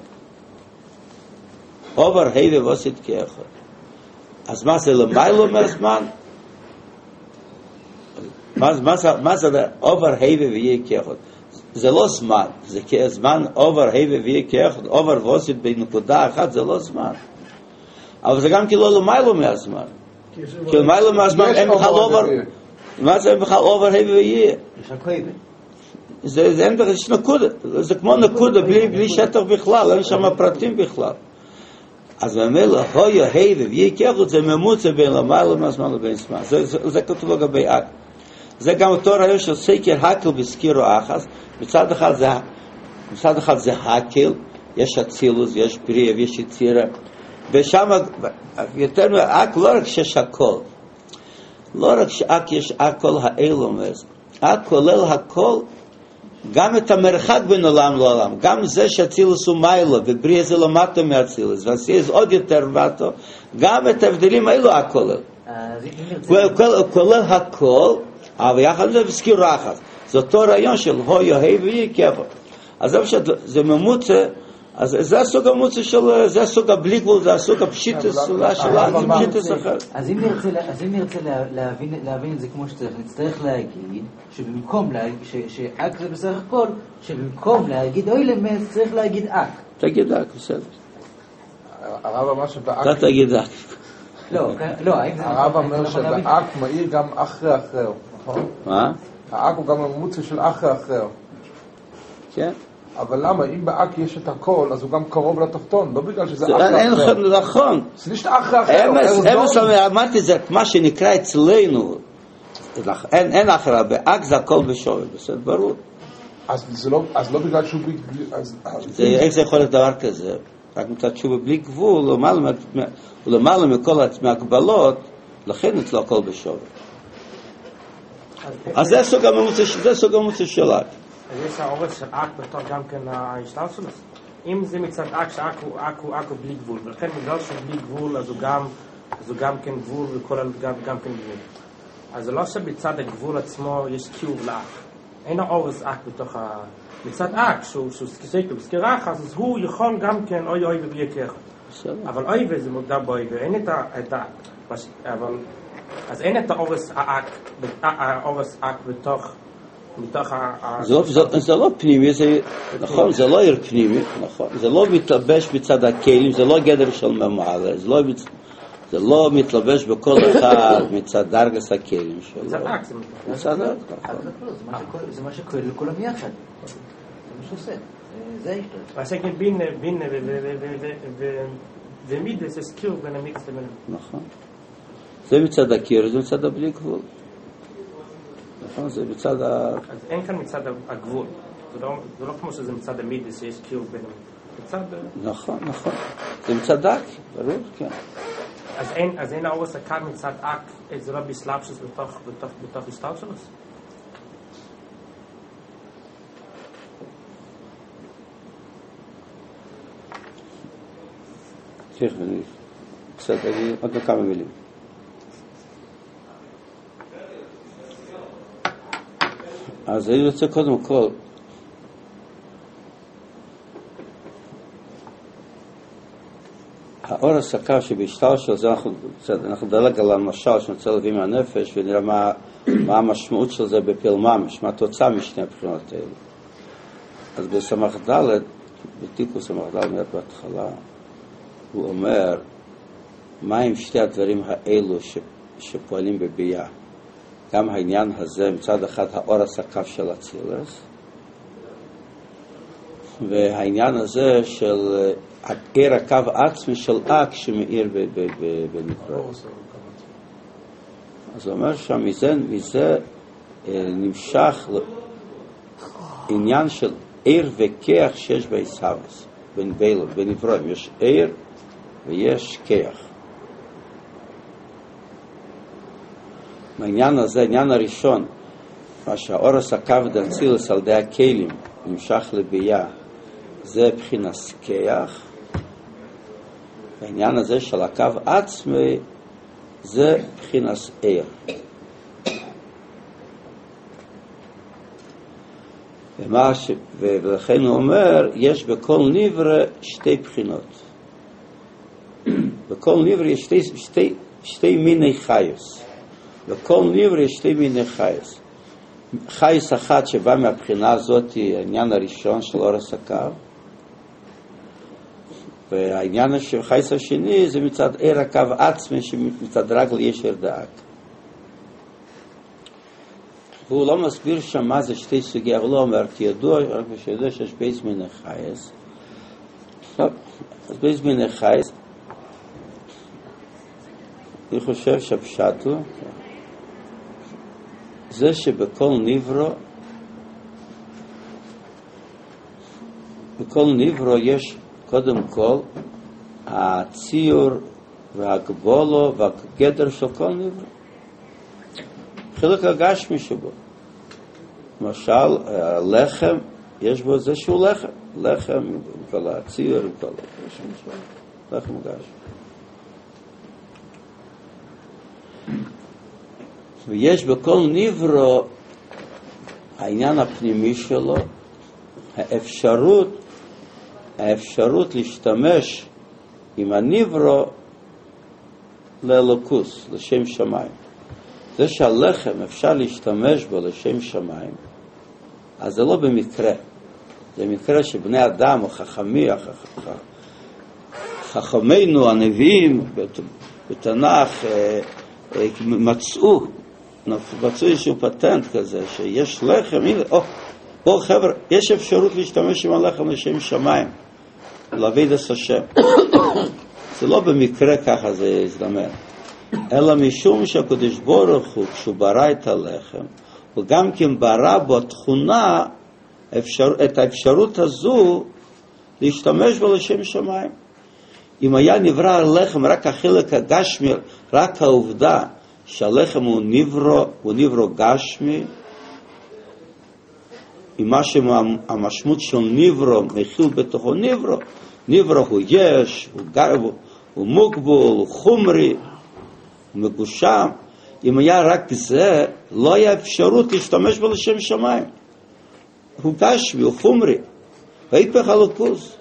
Speaker 1: עובר היבה ועושית כאחד. אז מה זה למיילו מהזמן? מה, מה, זה, מה זה עובר היבה ויהיה כאחד? זה לא זמן, זה זמן עובר היבה ויהיה כאחד, עובר ועושית בנקודה אחת, זה לא זמן. אבל זה גם כאילו למיילו מהזמן. כי למיילו מהזמן אין בכלל עובר, מה זה בכלל עובר היבה ויהיה?
Speaker 6: יש הקויבה.
Speaker 1: זה, זה אין בכלל, יש נקודה, זה כמו נקודה בלי, בלי שטח בכלל, אין שם פרטים בכלל. אז במילא, הויו, היבה ויהיה כאחד, זה ממוצע בין למיילו מהזמן לבין זמן. זה, זה, זה כתוב לגבי אק. זה גם אותו רעיון של סקר הקל בסקירו אחס. מצד אחד זה, מצד אחד זה הקל, יש אצילוס, יש בריאה ויש יצירה. ושם יותר מאק לא רק שיש הכל, לא רק שאק יש הכל האילומס, אק כולל הכל, גם את המרחק בין עולם לעולם, גם זה שאצילוס הוא מיילו ובריאה זה למטו מאצילוס ועשייה זה עוד יותר מטו, גם את ההבדלים האלו אק כולל. כולל הכל, אבל יחד זה בסקירו אחס. זה אותו רעיון של הויו, היי ויהיה כאחד. אז זה ממוצע, אז זה הסוג המוצא של, זה הסוג הבלי גבול, זה הסוג הפשיטס שלה, פשיטס אחר.
Speaker 6: אז אם נרצה להבין את זה כמו שצריך, נצטרך להגיד שבמקום להגיד, שאק זה בסך הכל, שבמקום להגיד אוי למס, צריך להגיד אק.
Speaker 1: תגיד אק, בסדר.
Speaker 4: הרב אמר שבאק...
Speaker 1: אתה תגיד אק.
Speaker 6: לא, לא.
Speaker 4: הרב אומר שבאק מאיר גם אחרי אחר, נכון?
Speaker 1: מה?
Speaker 4: האק הוא גם המוצא של אחרי אחר.
Speaker 1: כן.
Speaker 4: אבל למה? אם באק יש את הכל, אז הוא גם קרוב לתחתון, לא בגלל שזה אחרי אחר.
Speaker 1: אין נכון.
Speaker 4: זה נשת אחרי אחר.
Speaker 1: אמס אמרתי זה מה שנקרא אצלנו, אין אחרה, באק זה הכל בשווה, בסדר, ברור.
Speaker 4: אז לא בגלל שהוא בלי...
Speaker 1: איך זה יכול להיות דבר כזה? רק מצד שהוא בלי גבול, הוא למעלה מכל ההגבלות, לכן אצלו הכל בשווה. אז זה סוג המוצא שלך.
Speaker 2: אז יש העורף של אק בתור גם כן ההשתל שלו. אם זה מצד אק שאק הוא אק הוא אק הוא בלי גבול, ולכן בגלל שהוא בלי גבול אז הוא גם, אז הוא גם כן גבול וכל גם, גם כן גבול. אז זה לא שבצד הגבול עצמו יש קיוב לאק. אין העורף אק בתוך ה... מצד אק שהוא סקסקל בסקירה אחת, אז הוא יכול גם כן אוי אוי ובלי כאחד. אבל אוי וזה מוגדר באוי ואין את ה... אבל... אז אין את העורף האק, העורף אק בתוך...
Speaker 1: זה לא פנימי, נכון, זה לא עיר פנימי, נכון, זה לא מתלבש בצד הכלים, זה לא גדר של ממעלה, זה לא מתלבש בכל אחד מצד דרגס הכלים שלו.
Speaker 2: מצד אק, זה
Speaker 1: מצד אק,
Speaker 6: זה מה שקורה לכולם יחד, זה מה שעושה, זה יש לו.
Speaker 2: אז שכן בינה, בינה ומידס, יש קיור בין המיקס לבין...
Speaker 1: נכון, זה מצד הקיר, זה מצד הבלי גבול. נכון, זה מצד ה...
Speaker 2: אז אין כאן מצד הגבול. זה לא, זה לא כמו שזה מצד המידס שיש קיוב בין... מצד...
Speaker 1: נכון, נכון. זה מצד אק, ברור, כן.
Speaker 2: אז אין, אז אין האורס הקד מצד אק, זה לא בסלאפשוס בתוך, בתוך, בתוך השטל שלו?
Speaker 1: תכף, אני קצת, אני עוד כמה מילים. אז אני רוצה קודם כל האור הסקה שבהשתל של זה אנחנו, אנחנו דלג על המשל שנוצא להביא מהנפש ונראה מה, מה המשמעות של זה בפעיל ממש, מה התוצאה משני הבחינות האלה. אז בסמך ד' בתיקו סמך ד' מיד בהתחלה הוא אומר מה עם שתי הדברים האלו ש, שפועלים בבייה, גם העניין הזה מצד אחד האור הסקה של הצילס והעניין הזה של עיר הקו עצמי של אק שמאיר בנקרא. אז הוא אומר שם מזה, מזה נמשך עניין של עיר וכיח שיש בעיסאוויס בין בילו, בין נברואים יש עיר ויש כיח. העניין הזה, העניין הראשון מה שהאור הסקה ודאצילס על ידי הכלים נמשך לבייה זה בחינת כיח. העניין הזה של הקו עצמי זה בחינת עיר. ומה ש... ולכן הוא אומר יש בכל נברא שתי בחינות. בכל נברא יש שתי, שתי, שתי מיני חייס. בכל נברא יש שתי מיני חייס. חייס אחת שבא מהבחינה הזאת העניין הראשון של אור הסקה, והעניין של חייס השני זה מצד עיר הקו עצמי שמצדרג לישר דאק. והוא לא מסביר שם מה זה שתי סוגי, אבל לא אומר כי ידוע, רק שידוע שיש בייס מיני חייס. טוב, אז בייס מיני חייס אני חושב שהפשט הוא זה שבכל נברו בכל נברו יש קודם כל הציור והגבולו והגדר של כל נברא, חלק הגשמי שבו. למשל לחם יש בו זה שהוא לחם, לחם עם כל הציור עם כל לחם גשמי. ויש בכל נברא העניין הפנימי שלו, האפשרות האפשרות להשתמש עם הנברא לאלוקוס, לשם שמיים. זה שהלחם אפשר להשתמש בו לשם שמיים, אז זה לא במקרה. זה מקרה שבני אדם או חכמי, חכמינו הנביאים בתנ"ך מצאו, מצאו איזשהו פטנט כזה, שיש לחם, הנה, או, בואו חבר'ה, יש אפשרות להשתמש עם הלחם לשם שמיים. לעבוד את השם. זה לא במקרה ככה זה הזדמן, אלא משום שהקדוש ברוך הוא כשהוא ברא את הלחם הוא גם כן ברא בו התכונה אפשר, את האפשרות הזו להשתמש בו לשם שמיים. אם היה נברא הלחם רק החלק הגשמי, רק העובדה שהלחם הוא נברו, הוא נברו גשמי, עם מה שהמשמעות של נברו מכיל בתוכו נברו, נברו הוא יש, הוא גרב, הוא מוגבול, הוא חומרי, הוא מגושם. אם היה רק זה, לא היה אפשרות להשתמש בו לשם שמיים. הוא גשמי, הוא חומרי, והיפך הלוקוס.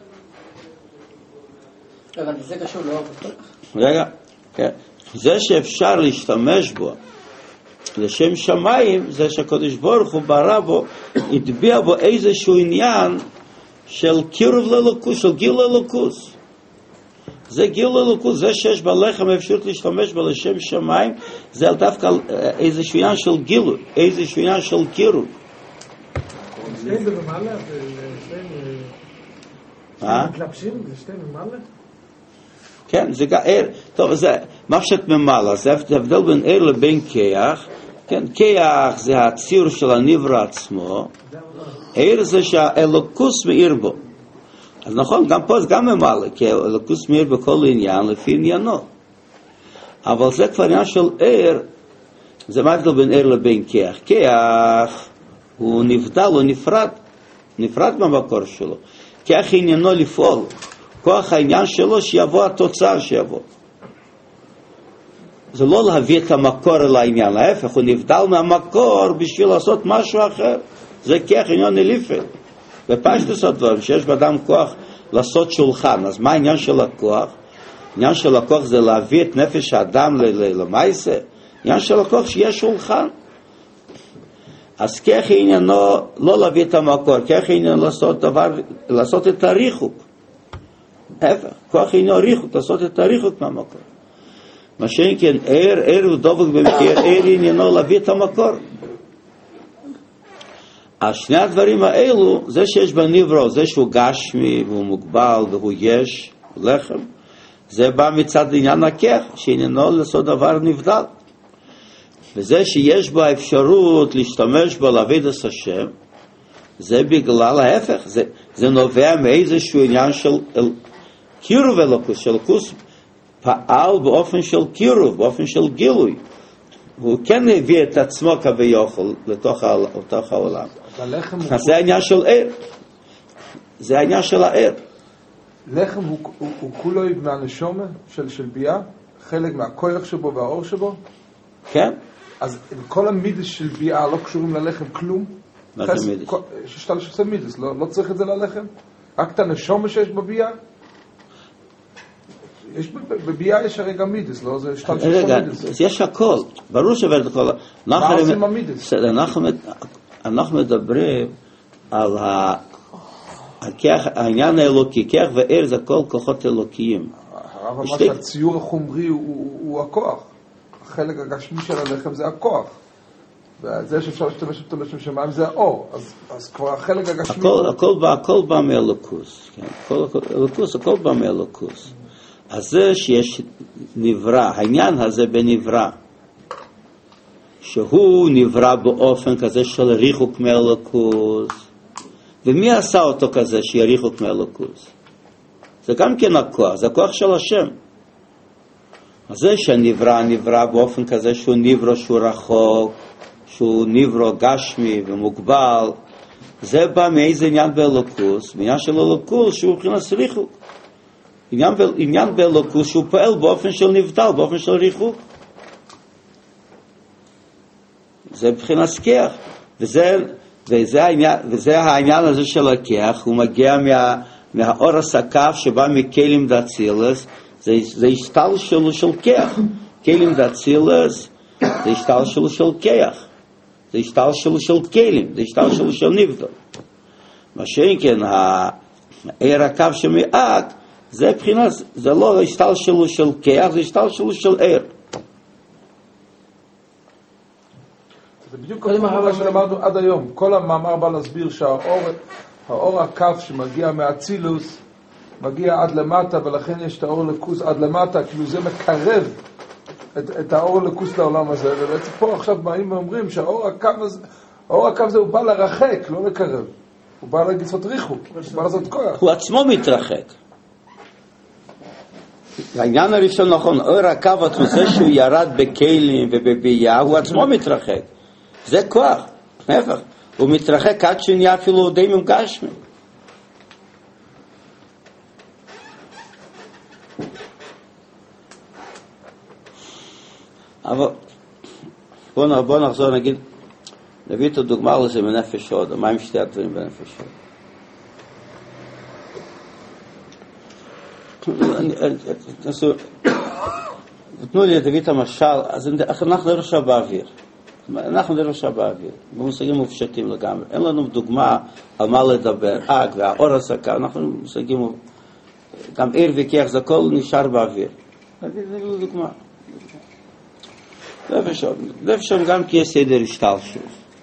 Speaker 5: אבל זה קשור לאור ותוך?
Speaker 1: רגע, כן. זה שאפשר להשתמש בו לשם שמיים, זה שהקדוש ברוך הוא ברא בו, הטביע בו איזשהו עניין של קירוב ללוקוס, של גיל ללוקוס. זה גיל ללוקוס, זה שיש בלחם אפשרות להשתמש בו לשם שמיים, זה דווקא איזשהו עניין של גילו, איזשהו עניין של קירוב.
Speaker 2: שתיים זה במעלה?
Speaker 1: מה?
Speaker 2: מתלבשים? זה שתיים במעלה?
Speaker 1: כן, זה ער, טוב, זה מפשט ממעלה, זה הבדל בין ער לבין כיח. כן, כיח זה הציור של הנברא עצמו, ער זה שהאלוקוס מאיר בו. אז נכון, גם פה זה גם ממעלה, כי האלוקוס מאיר בכל עניין לפי עניינו. אבל זה כבר עניין של ער, זה מה הבדל בין ער לבין כיח. כיח הוא נבדל, הוא נפרד, נפרד מהמקור שלו. כיח עניינו לפעול. כוח העניין שלו שיבוא התוצר שיבוא. זה לא להביא את המקור אל העניין, להפך, הוא נבדל מהמקור בשביל לעשות משהו אחר. זה כוח עניין נליפל. בפשטוס הדברים, שיש באדם כוח לעשות שולחן, אז מה העניין של הכוח? העניין של הכוח זה להביא את נפש האדם למעשה. העניין של הכוח שיהיה שולחן. אז כוח עניינו לא להביא את המקור, כוח עניינו לעשות דבר, לעשות את הריחוק. ההפך, כוח עניינו ריחוק, לעשות את הריחוק מהמקור. מה שאין כן, ער, ער ודבק במחיר, ער עניינו להביא את המקור. אז שני הדברים האלו, זה שיש בנברו, זה שהוא גשמי והוא מוגבל והוא יש, לחם, זה בא מצד עניין הכך, שעניינו לעשות דבר נבדל. וזה שיש בו האפשרות להשתמש בו לעבוד את השם, זה בגלל ההפך, זה, זה נובע מאיזשהו עניין של אל, קירוב אלוקוס, של אלוקוס פעל באופן של קירוב, באופן של גילוי. הוא כן הביא את עצמו כביכול לתוך, לתוך העולם. אז זה העניין של ער. זה העניין של הער.
Speaker 4: לחם הוא, הוא, הוא כולו מהנשומה של, של ביאה? חלק מהכוח שבו והאור שבו?
Speaker 1: כן.
Speaker 4: אז כל המידס של ביאה לא קשורים ללחם כלום?
Speaker 1: מה זה מידס?
Speaker 4: ששתל שעושה מידס, לא, לא צריך את זה ללחם? רק את הנשומה שיש בביאה? יש בביאה יש הרי גם מידס, לא? זה שתל שעושה מידס.
Speaker 1: יש הכל, ברור שוורד הכל.
Speaker 4: מה עושים המידס?
Speaker 1: אנחנו מדברים על העניין האלוקי, כח וער זה כל כוחות אלוקיים.
Speaker 4: הרב אמר שהציור החומרי הוא הכוח. החלק הגשמי של הלחם זה הכוח. וזה שאפשר להשתמש אותו לשם שמיים זה האור. אז, אז כבר החלק הגשמי...
Speaker 1: הכל, הכל בא, הכל בא מאלוקוס. כן? הכל, הכל, אלוקוס, הכל בא מאלוקוס. אז זה שיש נברא, העניין הזה בנברא, שהוא נברא באופן כזה של ריחוק מאלוקוס. ומי עשה אותו כזה שיהיה ריחוק מאלוקוס? זה גם כן הכוח, זה הכוח של השם. אז זה שנברא, נברא באופן כזה שהוא נברא, שהוא רחוק, שהוא נברא גשמי ומוגבל, זה בא מאיזה עניין באלוקוס, בעניין של אלוקוס שהוא מבחינת ריחוק. עניין, עניין באלוקוס שהוא פועל באופן של נבדל, באופן של ריחוק. זה מבחינת כח, וזה, וזה, העניין, וזה העניין הזה של הכח, הוא מגיע מה, מהאור הסקף שבא מכלים דאצילס, זה, זה השתל שלו של כח. כלים דאצילס, זה השתל שלו של כח. זה השתל שלו של כלים, זה השתל שלו של נבדל. מה שאין כן, העיר הקו שמעט, זה מבחינת, זה לא השתל שלו של כח, זה השתל שלו של עיר.
Speaker 4: זה בדיוק מה שלמדנו עד היום. כל המאמר בא להסביר שהאור, האור הקו שמגיע מהאצילוס, מגיע עד למטה, ולכן יש את האור לקוס עד למטה, כאילו זה מקרב את, את האור לקוס לעולם הזה, ובעצם פה עכשיו באים ואומרים שהאור הקו הזה, האור הקו הזה הוא בא לרחק, לא לקרב. הוא בא לעשות ריחוק, הוא בא לעשות כוח.
Speaker 1: הוא עצמו מתרחק. העניין הראשון נכון, אור הקו התמוסה שהוא ירד בכלים ובבייה, הוא עצמו מתרחק. זה כוח, נפח. הוא מתרחק עד שנהיה אפילו די מגשמי. אבל בוא, בוא נחזור, נגיד, נביא את הדוגמה לזה בנפש הודו. מה עם שתי הדברים בנפש הודו? תנו לי להביא את המשל, אז אנחנו נראה באוויר. אנחנו נראה באוויר. במושגים מופשטים לגמרי. אין לנו דוגמה על מה לדבר. אג והאור הסקה, אנחנו מושגים, גם עיר וכיח, זה הכל נשאר באוויר. נביא דוגמה. לפשום גם כי יש סדר השתלשלות.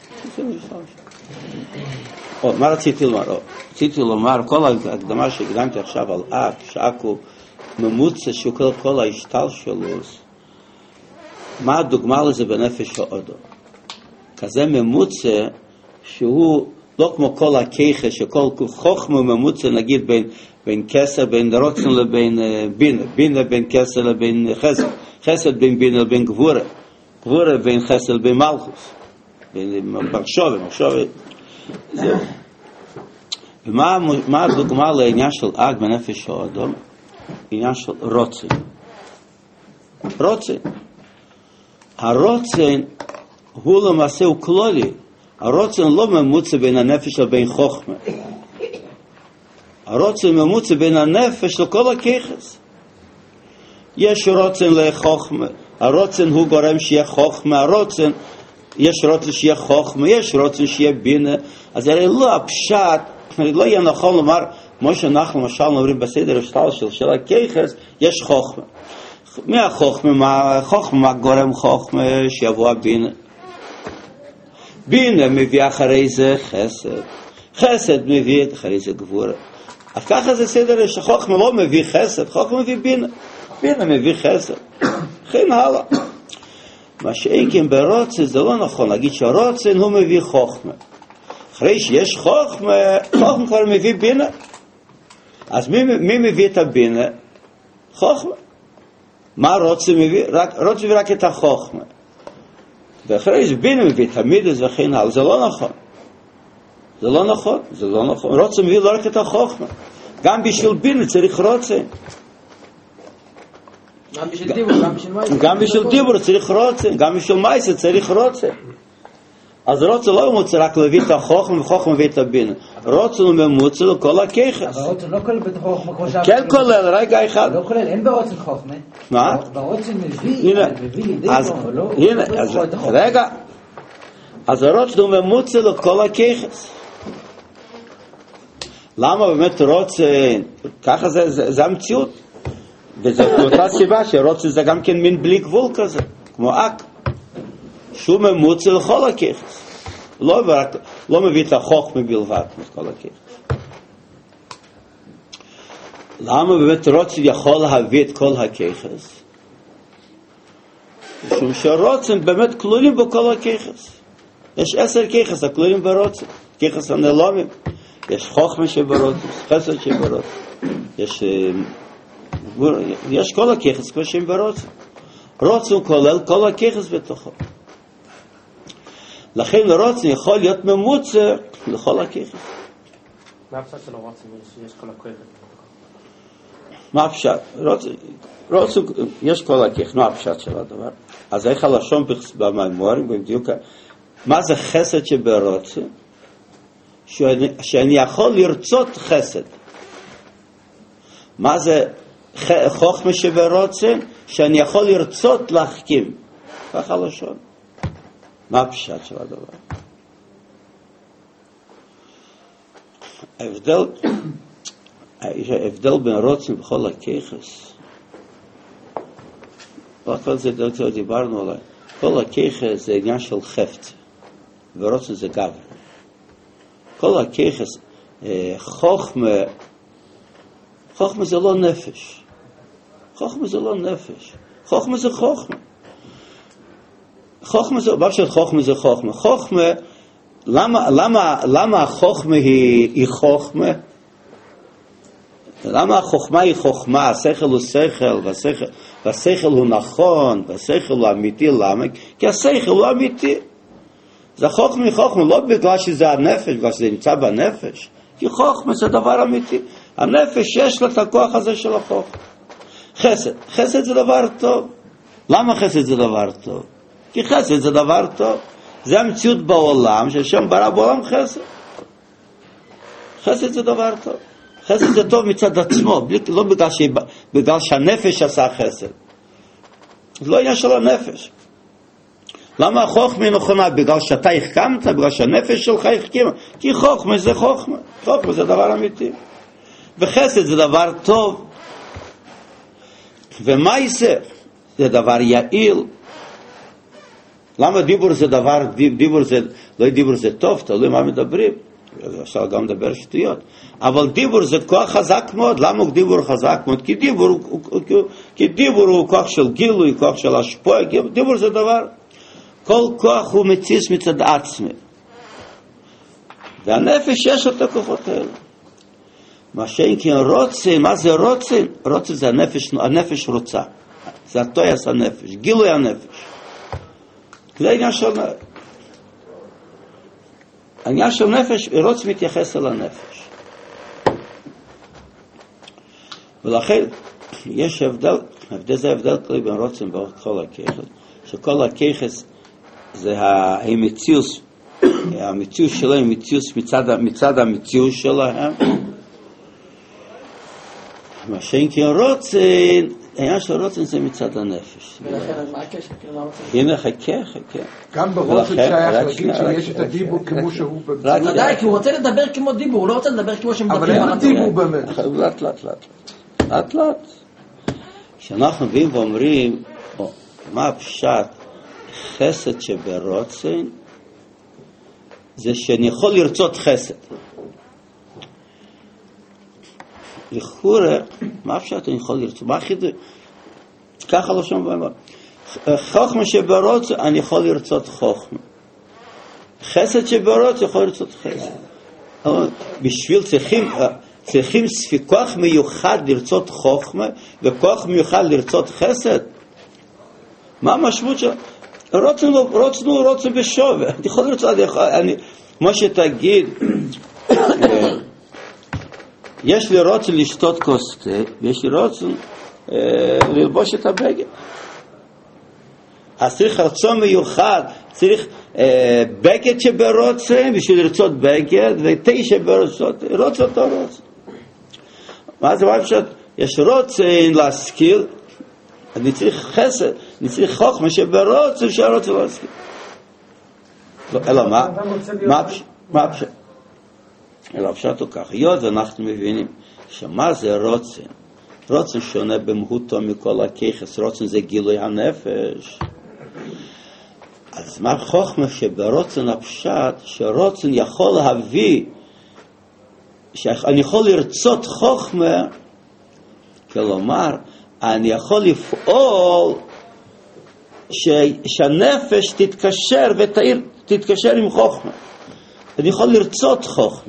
Speaker 1: מה רציתי לומר? רציתי לומר, כל ההקדמה שהקדמתי עכשיו על אק, שאק הוא ממוצע שהוא כל ההשתלשלות, מה הדוגמה לזה בנפש האודו? כזה ממוצע שהוא לא כמו כל הכיחה, שכל חוכמה ממוצע נגיד בין, בין כסר, בין רוצן לבין בינה, בינה בין כסר לבין חסד, חסד בין בינה לבין גבורה, גבורה בין חסד לבין מלכוס, בין מרשובה, מרשובה, זהו. ומה מה הדוגמה לעניין של אג בנפש האדם? עניין של רוצן. רוצן. הרוצן הוא למעשה הוא כללי. הרוצן לא ממוצע בין הנפש לבין חוכמה. הרוצן ממוצע בין הנפש לכל הכיחס. יש רוצן לחוכמה. הרוצן הוא גורם שיהיה חוכמה. הרוצן, יש רוצן שיהיה חוכמה. יש רוצן שיהיה בינה. אז הרי לא הפשט, הרי לא יהיה נכון לומר, כמו שאנחנו למשל אומרים בסדר השתלשל של הכיחס, יש חוכמה. מהחוכמה, מה חוכמה, מה גורם חוכמה שיבוא הבינה. בינה מביא אחרי זה חסד. חסד מביא אחרי זה גבורה. אז ככה זה סדר שחוכמה לא מביא חסד, חוכמה מביא בינה. בינה מביא חסד. כן הלאה. מה שאין כן ברוצן זה לא נכון להגיד שהרוצן הוא מביא חוכמה. אחרי שיש חוכמה, חוכמה כבר מביא בינה. אז מי, מי מביא את הבינה? חוכמה. מה רוצן מביא? רק, רוצן מביא רק את החוכמה. ואחרי זה בינה מביא את המידס וכן הלאה. זה לא נכון. זה לא נכון. זה לא נכון. רוצן מביא לא רק את החוכמה. גם בשביל בינה צריך רוצן.
Speaker 5: גם בשביל דיבור, גם בשביל מייסה.
Speaker 1: גם בשביל דיבור צריך רוצן. גם בשביל מייסה צריך רוצן. אז רוצן לא ממוצע רק להביא את החוכמה וחוכמה מביא את הבינה. רוצן הוא ממוצע לכל הכיחס.
Speaker 6: אבל רוצן לא כולל בתוך חוכמה כמו שאף
Speaker 1: כן כולל, רגע אחד.
Speaker 6: לא כולל, אין ברוצן חוכמה.
Speaker 1: מה?
Speaker 6: ברוצן מביא, מביא לידי חוכמה, לא?
Speaker 1: הנה, רגע. אז הרוצן הוא ממוצע לכל הכיחס. למה באמת רוצן? ככה זה המציאות. וזה אותה סיבה שרוצן זה גם כן מין בלי גבול כזה, כמו אק. שהוא ממוצע לכל הכיחס. לא, רק, לא מביא את החוכמה בלבד לכל הכיחס. למה באמת רוצן יכול להביא את כל הכיחס? משום שרוצן באמת כלולים בכל הכיחס. יש עשר כיחס הכלולים ברוצן. כיחס הנעלמים. יש חוכמה שברוצן, חסד שברוצן. יש, יש כל הכיחס כמו שהם ברוצן. רוצן כולל כל הכיחס בתוכו. לכן רוצן יכול להיות ממוצע לכל הכיחס.
Speaker 2: מה הפשט של רוצן שיש כל הכיחס?
Speaker 1: מה הפשט? רוצן, יש כל הכיחס, מה הפשט של הדבר? אז איך הלשון במאמרים, בדיוק, מה זה חסד שברוצן? שאני, שאני יכול לרצות חסד. מה זה חוכמה שברוצן? שאני יכול לרצות להחכים. ככה הלשון. מה הפשט של הדבר? ההבדל, ההבדל בין רוצן וכל הכיחס, לא כל זה דיברנו עליי, כל הכיחס זה עניין של חפץ, ורוצן זה גבר. כל הכיחס, חוכמה, חוכמה זה לא נפש. חוכמה זה לא נפש. חוכמה זה חוכמה. חוכמה זה, מה שחוכמה זה חוכמה. חוכמה, למה, למה, למה החוכמה היא, היא חוכמה? למה החוכמה היא חוכמה? השכל הוא שכל, והשכל, והשכל הוא נכון, והשכל הוא אמיתי. למה? כי השכל הוא אמיתי. זה חוכמה היא חוכמה, לא בגלל שזה הנפש, בגלל שזה נמצא בנפש. כי חוכמה זה דבר אמיתי. הנפש יש לה את הכוח הזה של החוכמה. חסד. חסד זה דבר טוב. למה חסד זה דבר טוב? כי חסד זה דבר טוב. זה המציאות בעולם, שהשם ברא בעולם חסד. חסד זה דבר טוב. חסד זה טוב מצד עצמו, בלי, לא בגלל, ש... בגלל שהנפש עשה חסד. זה לא עניין של הנפש. למה החוכמה היא נכונה? בגלל שאתה החכמת, בגלל שהנפש שלך החכימה. כי חוכמה זה חוכמה. חוכמה זה דבר אמיתי. וחסד זה דבר טוב. ומה יעשה? זה דבר יעיל. למה דיבור זה דבר, דיבור זה, לא דיבור זה טוב, תלוי מה מדברים. אפשר גם לדבר שטויות. אבל דיבור זה כוח חזק מאוד. למה הוא דיבור חזק מאוד? כי דיבור, כי דיבור הוא כוח של גילוי, כוח של השפוע. דיבור זה דבר, כל כוח הוא מציץ מצד עצמי. והנפש יש את הכוחות האלה. מה שאין כן רוצן, מה זה רוצן? רוצן זה הנפש, הנפש רוצה. זה התויס הנפש, גילוי הנפש. זה העניין של העניין של נפש, רוצן מתייחס אל הנפש. ולכן יש הבדל, הבדל זה הבדל כלי בין רוצים וכל הכיחס, שכל הכיחס זה המציאוס, המציאוס שלהם, מציאוס מצד, מצד המציאוס שלהם, מה שאין כי רוצן, העניין של רוצן זה מצד הנפש.
Speaker 5: ולכן מה הקשר?
Speaker 1: הנה חכה, חכה.
Speaker 4: גם ברוצן שייך להגיד שיש את הדיבור כמו שהוא במצד.
Speaker 5: ודאי, כי הוא רוצה לדבר כמו דיבור, הוא לא רוצה לדבר כמו שמדברים.
Speaker 4: אבל אין דיבור באמת.
Speaker 1: לאט לאט לאט. לאט לאט. כשאנחנו באים ואומרים, מה הפשט חסד שברוצן, זה שאני יכול לרצות חסד. לכאורה, מה הפשט אני יכול לרצות? מה החידוש? ככה לא שומעים. חוכמה שברוצן, אני יכול לרצות חוכמה. חסד שברוצן, יכול לרצות חסד. בשביל צריכים... צריכים כוח מיוחד לרצות חוכמה וכוח מיוחד לרצות חסד. מה המשמעות של רוצנו רוצנו רוצנו בשווה. אני יכול לרצות, אני כמו שתגיד, יש לי רוצן לשתות כוס תה ויש לי רוצן ללבוש את הבגד. אז צריך רצון מיוחד, צריך בגד שברוצן בשביל לרצות בגד ותה שברוצן רוצה אותו רוצן. מה זה מה פשוט? יש רוצן להשכיל, אני צריך חסד, אני צריך חוכמה שברוצן שהרוצן להשכיל. אלא מה? מה פשוט? אלא פשוט הוא כך. יוד אנחנו מבינים שמה זה רוצן? רוצן שונה במהותו מכל הכיחס, רוצן זה גילוי הנפש. אז מה חוכמה שברוצן הפשט, שרוצן יכול להביא, שאני יכול לרצות חוכמה, כלומר, אני יכול לפעול ש, שהנפש תתקשר ותאיר, תתקשר עם חוכמה. אני יכול לרצות חוכמה.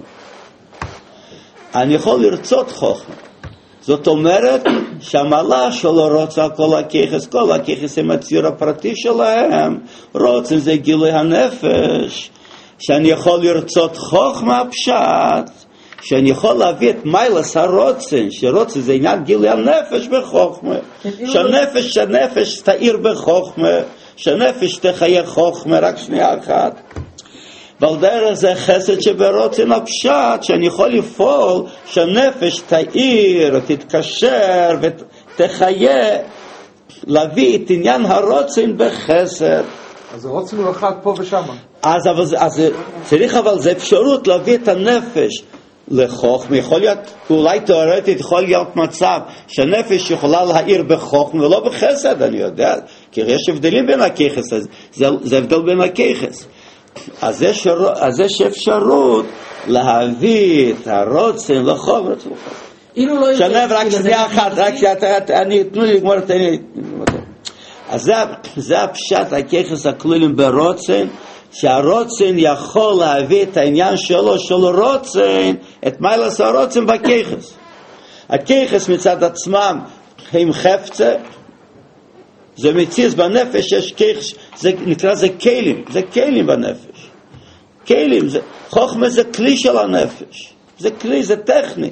Speaker 1: אני יכול לרצות חוכמה. זאת אומרת שהמעלה שלו רוצה כל הכיחס, כל הכיחס הם הציר הפרטי שלהם, רוצן זה גילוי הנפש, שאני יכול לרצות חוכמה פשט, שאני יכול להביא את מיילס הרוצן, שרוצן זה עניין גילוי הנפש בחוכמה, שהנפש, שהנפש תאיר בחוכמה, שהנפש תחיה חוכמה, רק שנייה אחת. ועל דרך זה חסד שברוצן הפשט, שאני יכול לפעול שהנפש תאיר, תתקשר ותחיה, להביא את עניין הרוצן בחסד.
Speaker 4: אז הרוצן הוא אחד פה ושם.
Speaker 1: אז, אז, אז צריך אבל זה אפשרות להביא את הנפש לחוכמה. יכול להיות, אולי תיאורטית יכול להיות מצב שהנפש יכולה להאיר בחוכמה ולא בחסד, אני יודע, כי יש הבדלים בין הכיחס, זה, זה הבדל בין הכיחס. אז יש, אז יש אפשרות להביא את הרוצן לחוכמה.
Speaker 5: אילו לא יוצא...
Speaker 1: שנה ורק שנייה אחת, רק שאני, תנו לי לגמור את העניין. אז זה, זה הפשט הכיחס הכלולים ברוצן, שהרוצן יכול להביא את העניין שלו, של רוצן, את מיילס הרוצן בכיחס. הכיחס מצד עצמם הם חפצה, זה מציז בנפש, יש כיחס, זה נקרא זה כלים, זה כלים בנפש. כלים, זה, חוכמה זה כלי של הנפש, זה כלי, זה טכני.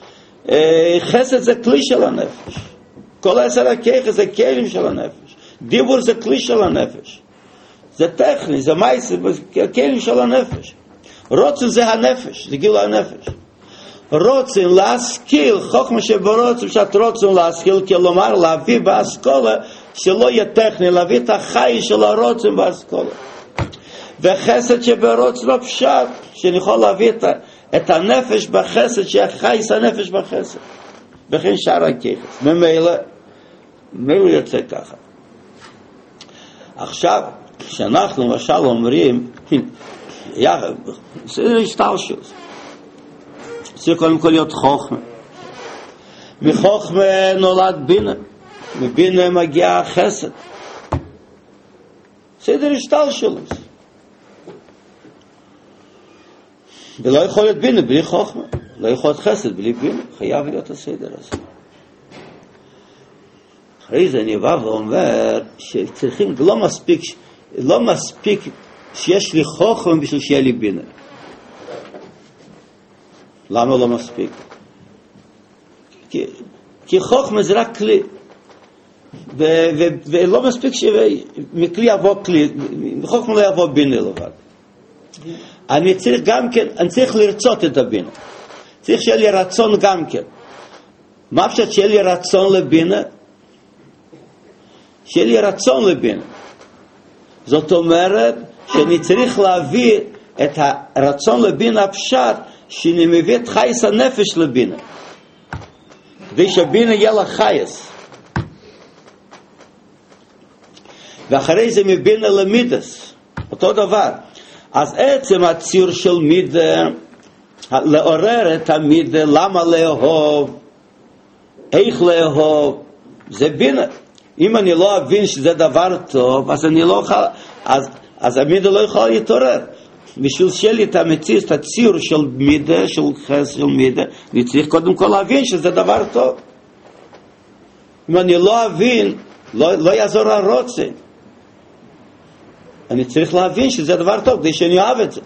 Speaker 1: חסד זה כלי של הנפש. כל עשר הכיחס זה כלים של הנפש. דיבור זה כלי של הנפש. זה טכני, זה מייס, זה כלים של הנפש. רוצן זה הנפש, זה גילוי הנפש. רוצן להשכיל, חוכמה שברוצן שאת רוצן להשכיל, כלומר להביא באסכולה שלא יהיה טכני, להביא את החי של הרוצן באסכולה. וחסד שברוצן הפשט, שאני יכול להביא את, את הנפש בחסד, שהחי את הנפש בחסד. וכן שאר הכיחס. ממילא, ממילא יוצא ככה. עכשיו, כשאנחנו למשל אומרים, זה השתלשלות. זה קודם כל להיות חוכמה. מחוכמה נולד בינה. מבינה מגיע חסד. סדר השתלשלות. ולא יכול להיות בינה בלי חוכמה. לא יכול להיות חסד בלי בינה. חייב להיות הסדר הזה. אחרי זה אני בא ואומר שצריכים, לא מספיק, לא מספיק שיש לי חוכמה בשביל שיהיה לי בינה. למה לא מספיק? כי, כי חוכמה זה רק כלי. ולא מספיק שמכלי יבוא כלי, חוכמה לא יבוא בינה לבד. אני צריך גם כן, אני צריך לרצות את הבינה. צריך שיהיה לי רצון גם כן. מה אפשר שיהיה לי רצון לבינה? שיהיה לי רצון לבינה. זאת אומרת שאני צריך להביא את הרצון לבינה הפשט, שאני מביא את חייס הנפש לבינה. כדי שהבינה יהיה לה חייס. ואחרי זה מבינה למידס. אותו דבר. אז עצם הציור של מידה, לעורר את המידה, למה לאהוב, איך לאהוב, זה בינה. אם אני לא אבין שזה דבר טוב, אז אני לא אוכל, אז, אז המידה לא יכולה להתעורר. בשביל שיהיה לי את המציאות, את הציור של מידה, של חס של מידה, אני צריך קודם כל להבין שזה דבר טוב. אם אני לא אבין, לא, לא יעזור הרוצה. אני צריך להבין שזה דבר טוב, כדי שאני אוהב את זה.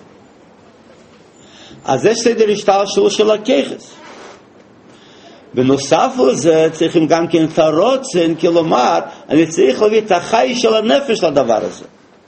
Speaker 1: אז זה סדר השתלשלות של הכיחס. בנוסף לזה צריכים גם כן את הרוצן, כלומר, אני צריך להביא את החי של הנפש לדבר הזה.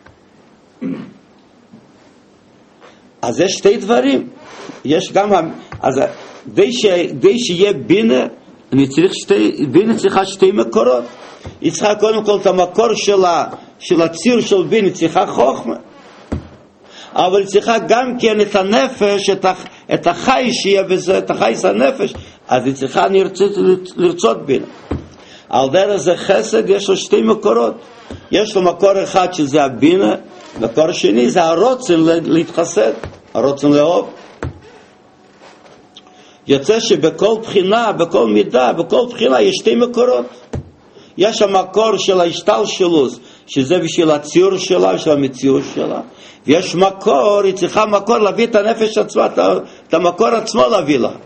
Speaker 1: אז יש שתי דברים. יש גם, אז די, ש, די שיהיה בינה, אני צריך שתי, בינה צריכה שתי מקורות. היא צריכה קודם כל את המקור שלה, של הציר של בינה, צריכה חוכמה. אבל היא צריכה גם כן את הנפש, את, הח, את החי שיהיה בזה, את החי של הנפש. אז היא צריכה לרצות, לרצות בינה. על דרך זה חסד יש לו שתי מקורות. יש לו מקור אחד שזה הבינה, מקור שני זה הרוצן להתחסד, הרוצן לאהוב. יוצא שבכל בחינה, בכל מידה, בכל בחינה יש שתי מקורות. יש המקור של ההשתלשלות, שזה בשביל הציור שלה, בשביל המציאות שלה. ויש מקור, היא צריכה מקור להביא את הנפש עצמה, את המקור עצמו להביא לה.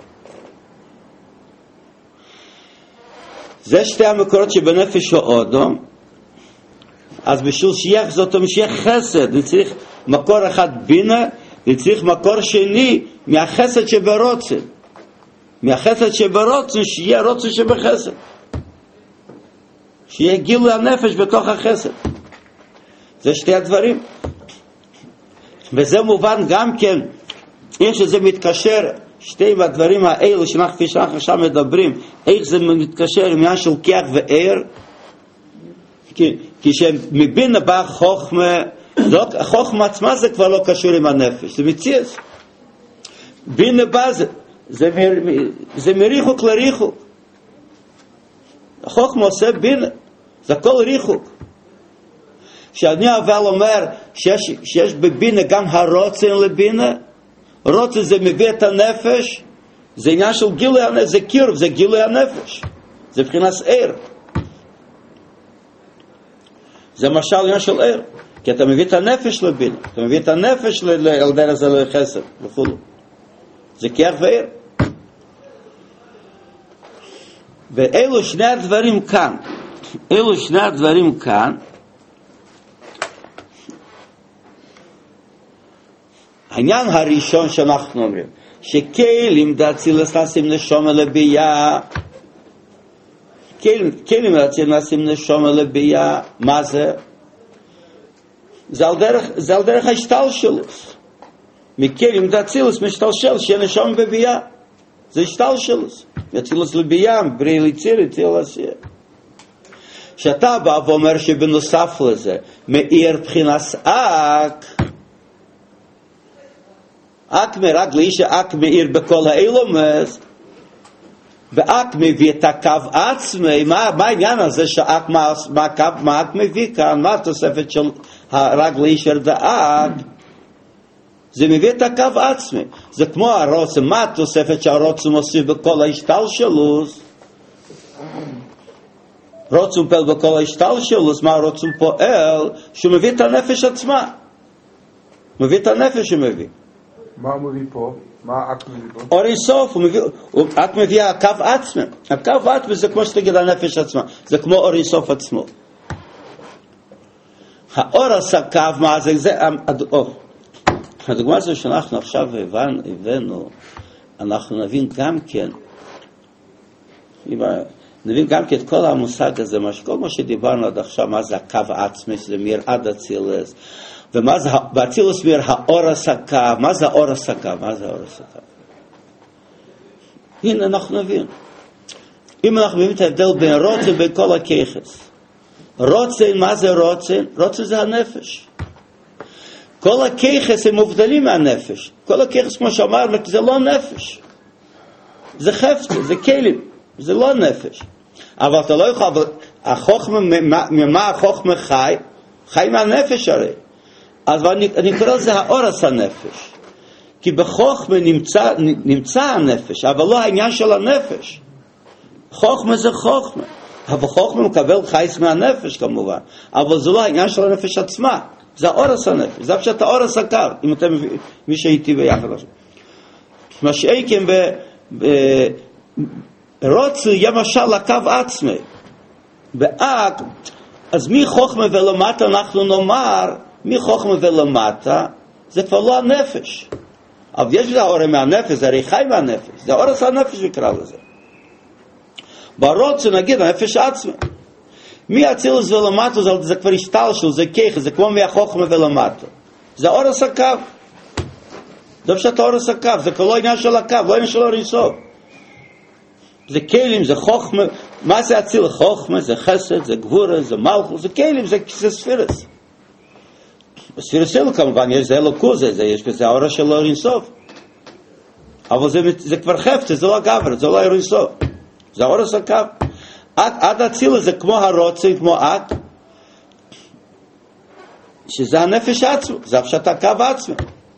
Speaker 1: זה שתי המקורות שבנפש האדם. אז בשביל שיח זאת אומרת חסד, אני צריך מקור אחד בינה, אני צריך מקור שני מהחסד שברוצן. מהחסד שברוצן שיהיה רוצן שבחסד. שיהיה גילוי הנפש בתוך החסד. זה שתי הדברים. וזה מובן גם כן, איך שזה מתקשר, שתי הדברים האלו שאנחנו כפי שאנחנו עכשיו מדברים, איך זה מתקשר עם עניין של כיח ועיר, כי, כי שמבינה בא חוכמה, החוכמה עצמה זה כבר לא קשור עם הנפש, זה מציאס. בינה בא זה, זה, זה מריחוק לריחוק. החוכמה עושה בינה, זה הכל ריחוק. כשאני אבל אומר שיש, שיש בבינה גם הרוצן לבינה, רוצן זה מביא את הנפש, זה עניין של גילוי הנפש, זה קירוב, זה גילוי הנפש, זה מבחינת עיר. זה משל עניין של עיר, כי אתה מביא את הנפש לבינה, אתה מביא את הנפש על דרך זה לחסד וכו'. זה כיח ועיר. ואלו שני הדברים כאן, אלו שני הדברים כאן, העניין הראשון שאנחנו אומרים, שכלים דאצילס נשים נשמה לבייה, כלים דאצילס נשים נשמה לבייה, מה זה? זה על דרך, זה על דרך ההשתלשלות. מכלים דאצילס משתלשל שיהיה נשמה בבייה. זה השתלשלות. אצילס לבייה, בריא ליציר, יציר לעשייה. שאתה בא ואומר שבנוסף לזה, מאיר בחינס אק, אק מרג לאיש אק מאיר בכל האילומס, ואק מביא את הקו עצמי. מה, מה העניין הזה שאק, מה, מה, הקו, מה אק מביא כאן? מה התוספת של הרג לאיש דאק? זה מביא את הקו עצמי. זה כמו הרוצם. מה התוספת שהרוצם מוסיף בכל ההשתלשלות? רוצם פועל בכל ההשתלשלות. מה הרוצם פועל? שהוא מביא את הנפש עצמה. מביא את הנפש שהוא מביא.
Speaker 4: מה הוא מביא פה? מה האק מביא פה?
Speaker 1: אורי סוף, הוא מביא, האק מביא הקו עצמי. הקו עצמי זה כמו שתגיד הנפש עצמה. זה כמו אורי סוף עצמו. האור עשה קו, מה זה? זה, או, הדוגמה הזו שאנחנו עכשיו הבאנו, אנחנו נבין גם כן נבין גם כי את כל המושג הזה, כל מה שדיברנו עד עכשיו, מה זה הקו עצמי, שזה מיראת אצילס, ומה זה, באצילס מיר האורס הקו, מה זה האורס הקו, מה זה האורס הקו? הנה אנחנו נבין. אם אנחנו מבינים את ההבדל בין רוצן בין כל הכיחס. רוצן, מה זה רוצן? רוצן זה הנפש. כל הכיחס הם מובדלים מהנפש. כל הכיחס, כמו שאמרנו, זה לא נפש. זה חפצה, זה כלים. זה לא נפש. אבל אתה לא יכול, אבל החוכמה, ממה החוכמה חי? חי מהנפש הרי. אז אני, אני קורא לזה האורס הנפש. כי בחוכמה נמצא, נמצא הנפש, אבל לא העניין של הנפש. חוכמה זה חוכמה. אבל חוכמה מקבל חייס מהנפש כמובן. אבל זה לא העניין של הנפש עצמה. זה האורס הנפש. זה פשוט האורס הקו, אם אתם מבין, מי שהייתי ביחד. מה שאיקים ב... ב רוצה יהיה משל לקו עצמי. באק, אז מי חוכמה ולמטה אנחנו נאמר, מי חוכמה ולמטה, זה כבר לא הנפש. אבל יש לזה האור מהנפש, זה הרי חי מהנפש. זה האורס הנפש יקרא לזה. ברוצה נגיד הנפש עצמי. מי אצילוס ולמטה, זה, זה כבר השתל שלו, זה כיח, זה כמו מהחוכמה ולמטה. זה האורס הקו. זה פשוט האורס הקו, זה כבר לא עניין של הקו, לא עניין של הריסוף. זה כלים, זה חוכמה. מה זה אציל? חוכמה, זה חסד, זה גבורה, זה מלכות, זה כלים, זה, זה ספירס. ספירס אלו כמובן, יש זה אלוקו, זה, זה, יש בזה האורה של לא אינסוף. אבל זה, זה כבר חפצה, זה לא גבר, זה לא אינסוף. זה האורה של הקו. עד, עד אציל זה כמו הרוצה, כמו את, שזה הנפש עצמו, זה הפשט הקו עצמו.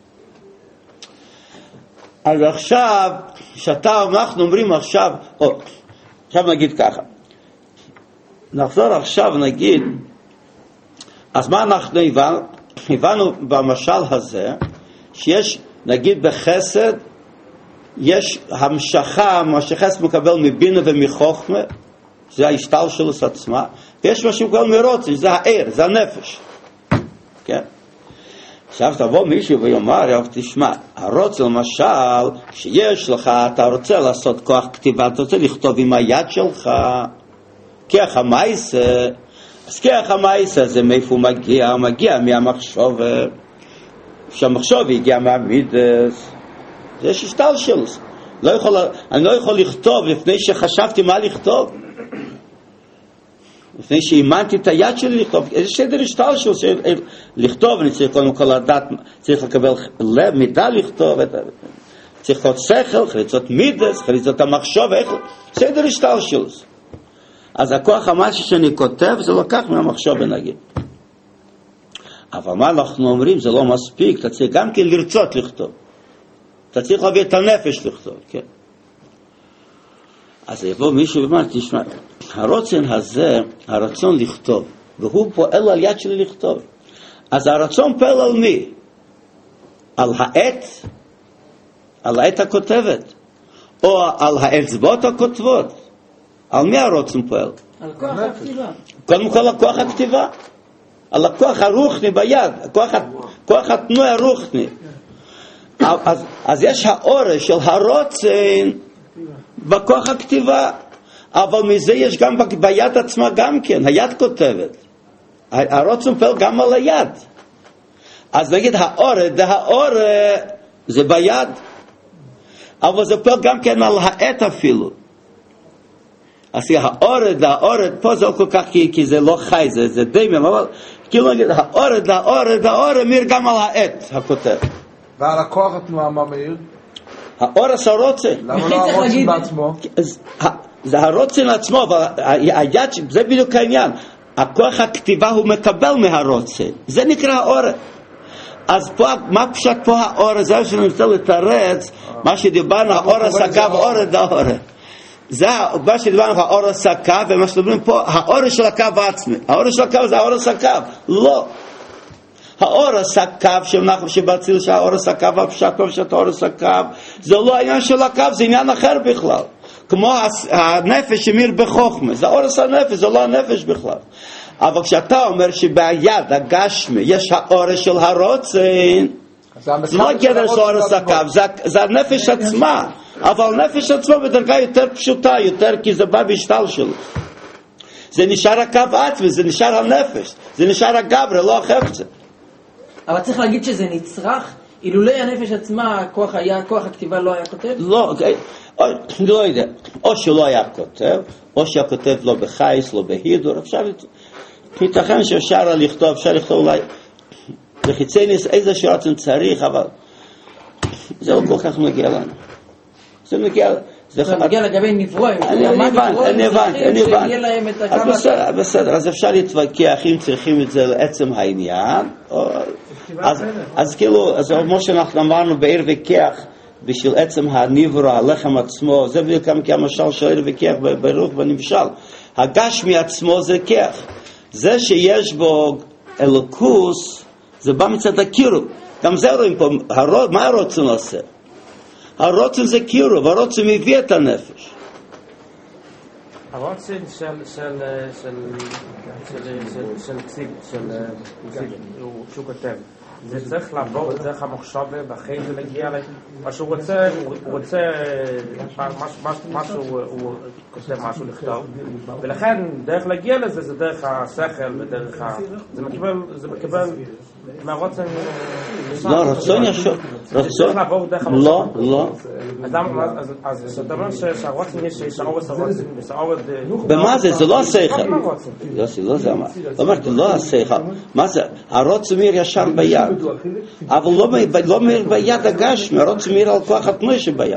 Speaker 1: אז עכשיו, שאתה, אנחנו אומרים עכשיו, או, עכשיו נגיד ככה, נחזור עכשיו נגיד, אז מה אנחנו הבנו? הבנו במשל הזה, שיש, נגיד בחסד, יש המשכה, מה שחסד מקבל מבינה ומחוכמה, זה ההשתל שלו עצמה, ויש מה שמקבל מרוצה, זה הער, זה הנפש. כן? עכשיו תבוא מישהו ויאמר, תשמע, הרוצה למשל, שיש לך, אתה רוצה לעשות כוח כתיבה, אתה רוצה לכתוב עם היד שלך, כיח המייסה, אז כיח המייסה זה מאיפה הוא מגיע, מגיע מהמחשוב, שהמחשוב הגיע מהמידס, זה ששתל שלו. לא יכול, אני לא יכול לכתוב לפני שחשבתי מה לכתוב. לפני שאימנתי את היד שלי לכתוב, איזה סדר השתל שלו, לכתוב, אני צריך קודם כל לדעת, צריך לקבל לב, מידה לכתוב, צריך להיות שכל, חליצות מידס, חליצות המחשוב, סדר השתל שלו. אז הכוח המשהו שאני כותב, זה לקח מהמחשוב נגיד. אבל מה אנחנו אומרים, זה לא מספיק, אתה צריך גם כן לרצות לכתוב. אתה צריך להביא את הנפש לכתוב, כן. אז יבוא מישהו ואומר, תשמע, הרצון הזה, הרצון לכתוב, והוא פועל על יד שלי לכתוב. אז הרצון פועל על מי? על העט? על העט הכותבת? או על האצבעות הכותבות? על מי הרצון פועל?
Speaker 5: על כוח הכתיבה.
Speaker 1: קודם כל על כוח הכתיבה. על הכוח הרוחני ביד, הכוח, כוח התנועה הרוחני. אז, אז יש האור של הרצון בכוח הכתיבה, אבל מזה יש גם ביד עצמה גם כן, היד כותבת. הרצון פועל גם על היד. אז נגיד האור, זה האור, זה ביד, אבל זה פועל גם כן על העט אפילו. אז האור, זה האור, פה זה לא כל כך, כי, כי זה לא חי, זה, זה דמיון, אבל כאילו נגיד האור, זה האור, זה האור, מאיר גם על העט הכותב.
Speaker 4: ועל הכוח התנועה מה מאיר?
Speaker 1: האור הרוצן.
Speaker 4: למה לא הרוצן בעצמו?
Speaker 1: זה הרוצן עצמו, אבל היד, זה בדיוק העניין. הכוח הכתיבה הוא מקבל מהרוצן. זה נקרא האור. אז פה, מה פשט פה האור? זה שאני רוצה לתרץ, מה שדיברנו, האור הסקה ואור הדאור. זה מה שדיברנו, האור הסקה, ומה שדיברנו פה, האור של הקו עצמי. האור של הקו זה האור הסקה. לא. האור הסקו שאנחנו שבאציל שהאור הסקו והפשט פשט האור הסקו זה לא העניין של הקו, זה עניין אחר בכלל, כמו הנפש שמיר בחוכמה, זה האור הנפש, זה לא הנפש בכלל. אבל כשאתה אומר שביד הגשמי יש האור של הרוצן, זה לא גדר של האור הסקו, זה הנפש עצמה. אבל נפש עצמו בדרגה יותר פשוטה, יותר כי זה בא בשתל שלו. זה נשאר הקו עצמי, זה נשאר הנפש, זה נשאר הגברה, לא החפצה.
Speaker 5: אבל צריך להגיד שזה נצרך, אילולא הנפש עצמה, הכוח היה, כוח הכתיבה לא היה כותב?
Speaker 1: לא, או, לא יודע, או שלא היה כותב, או שהיה כותב לא בחייס, לא בהידור, אפשר, ייתכן שאפשר לכתוב, אפשר לכתוב אולי, לחיצי ניס, איזה שרצן צריך, אבל זה לא כל כך מגיע לנו. זה מגיע...
Speaker 5: זה מגיע לגבי נברואים.
Speaker 1: אני הבנתי, אני הבנתי, אני הבנתי. אז בסדר, בסדר, אז אפשר להתווכח אם צריכים את זה לעצם העניין, אז כאילו, אז כמו שאנחנו אמרנו בעיר וכיח, בשביל עצם הנברו, הלחם עצמו, זה בדיוק כמשל של עיר וכיח ברוך בנמשל. הגשמי עצמו זה כיח. זה שיש בו אלוקוס, זה בא מצד הקירוב. גם זה רואים פה, מה הרוצן עושה? הרוצן זה קירוב, הרוצן מביא את הנפש.
Speaker 2: הרוצן של של של של של של שהוא כותב. זה צריך לעבור דרך המחשבה, ואחרי זה להגיע מה שהוא רוצה, הוא רוצה משהו, הוא כותב משהו לכתוב, ולכן דרך להגיע לזה זה דרך השכל ודרך ה... זה מקבל, זה מקבל מהרוצן...
Speaker 1: לא, רצון ישוב, רצון... לא, לא.
Speaker 2: אז שאתה אומר שהרוצן יש שהאורס הרוצן, ושהאורס...
Speaker 1: במה זה? זה לא השכל. יוסי, לא זה אמר. אמרתי, לא השכל. מה זה? הרוצן מיר ישר ביד. אבל לא מיר ביד הגשמי, הרוצן מיר על כוח התנועה שביד.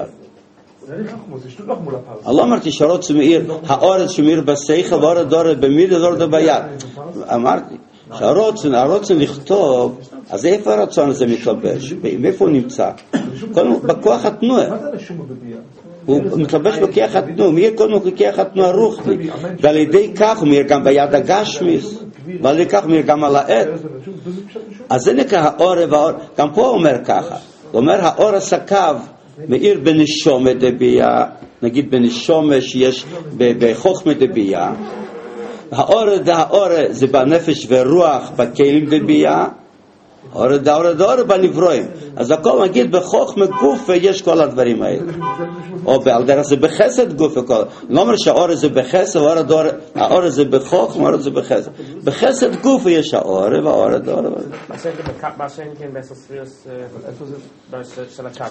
Speaker 1: לא אמרתי שהרוצן מיר, האורס שמיר בשכל, ואורס דורס במיר, דורס ביד. אמרתי, שהרוצן, הרוצן לכתוב, אז איפה הרצון הזה מתלבש? מאיפה הוא נמצא? בכוח התנועה. הוא מתלבש בכוח התנועה, מי קודם הוא בכוח התנועה רוחני, ועל ידי כך הוא מיר גם ביד הגשמיס, ועל ידי כך הוא מיר גם על העד. אז זה נקרא האור והאור, גם פה הוא אומר ככה, הוא אומר האור הסקב מאיר בנשומה דבייה, נגיד בנשומה שיש בחוכמה דבייה, האור דהאור זה בנפש ורוח בכלים דבייה, האור דהאור דהאור בנברואים. אז הכל נגיד בחוכמה גופה יש כל הדברים האלה, או על דרך זה בחסד גופה כל. לא אומר שהאור זה בחסד, האור זה בחוכמה, האור זה בחסד. בחסד גופה יש האור והאור דהאור.
Speaker 2: מה שאין כן בסוספיוס של הקו?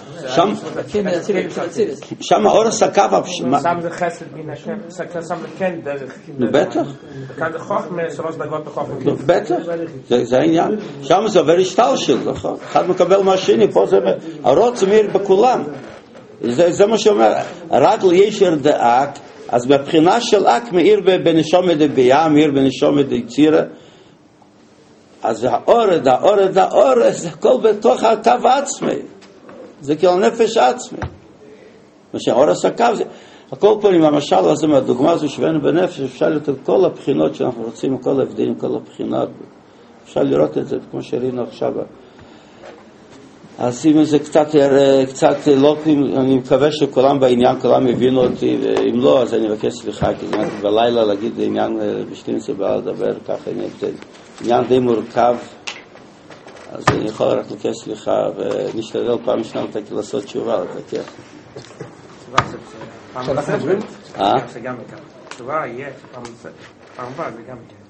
Speaker 1: שם האור הסקב,
Speaker 2: שם זה חסד מן הקו, שם זה כן דרך.
Speaker 1: בטח.
Speaker 2: כאן זה חוכמה, שלוש דרגות בחוכמה.
Speaker 1: בטח, זה העניין. שם זה עובר השתלשלות, נכון? אחד מקבל מהשני, פה זה הרוצן מיר בכולם. זה מה שאומר, רגל ישר דאק, אז מבחינה של אק מאיר בנשומה דבייה, מאיר בנשומה דצירה, אז האורד, האורד, האורד, זה הכל בתוך הקו עצמי. זה כאילו נפש עצמי. מה שהאור הסקו, זה... הכל פה עם המשל הזה, מהדוגמה הזו שבאנו בנפש, אפשר לראות את כל הבחינות שאנחנו רוצים, כל ההבדלים, כל הבחינות. אפשר לראות את זה, כמו שראינו עכשיו. אז אם זה קצת, קצת לא, אני מקווה שכולם בעניין, כולם הבינו אותי, ואם לא, אז אני מבקש סליחה, כי זה בלילה להגיד עניין בשתים סיבה לדבר, ככה אני אבטל. עניין די מורכב, אז אני יכול רק לבקש סליחה, ונשתדל פעם שנה לתקי לעשות תשובה, לתקי.
Speaker 2: שאנחנו מדברים?
Speaker 1: אה?
Speaker 2: שגם מכאן. תשובה יהיה, פעם הבאה זה גם כן.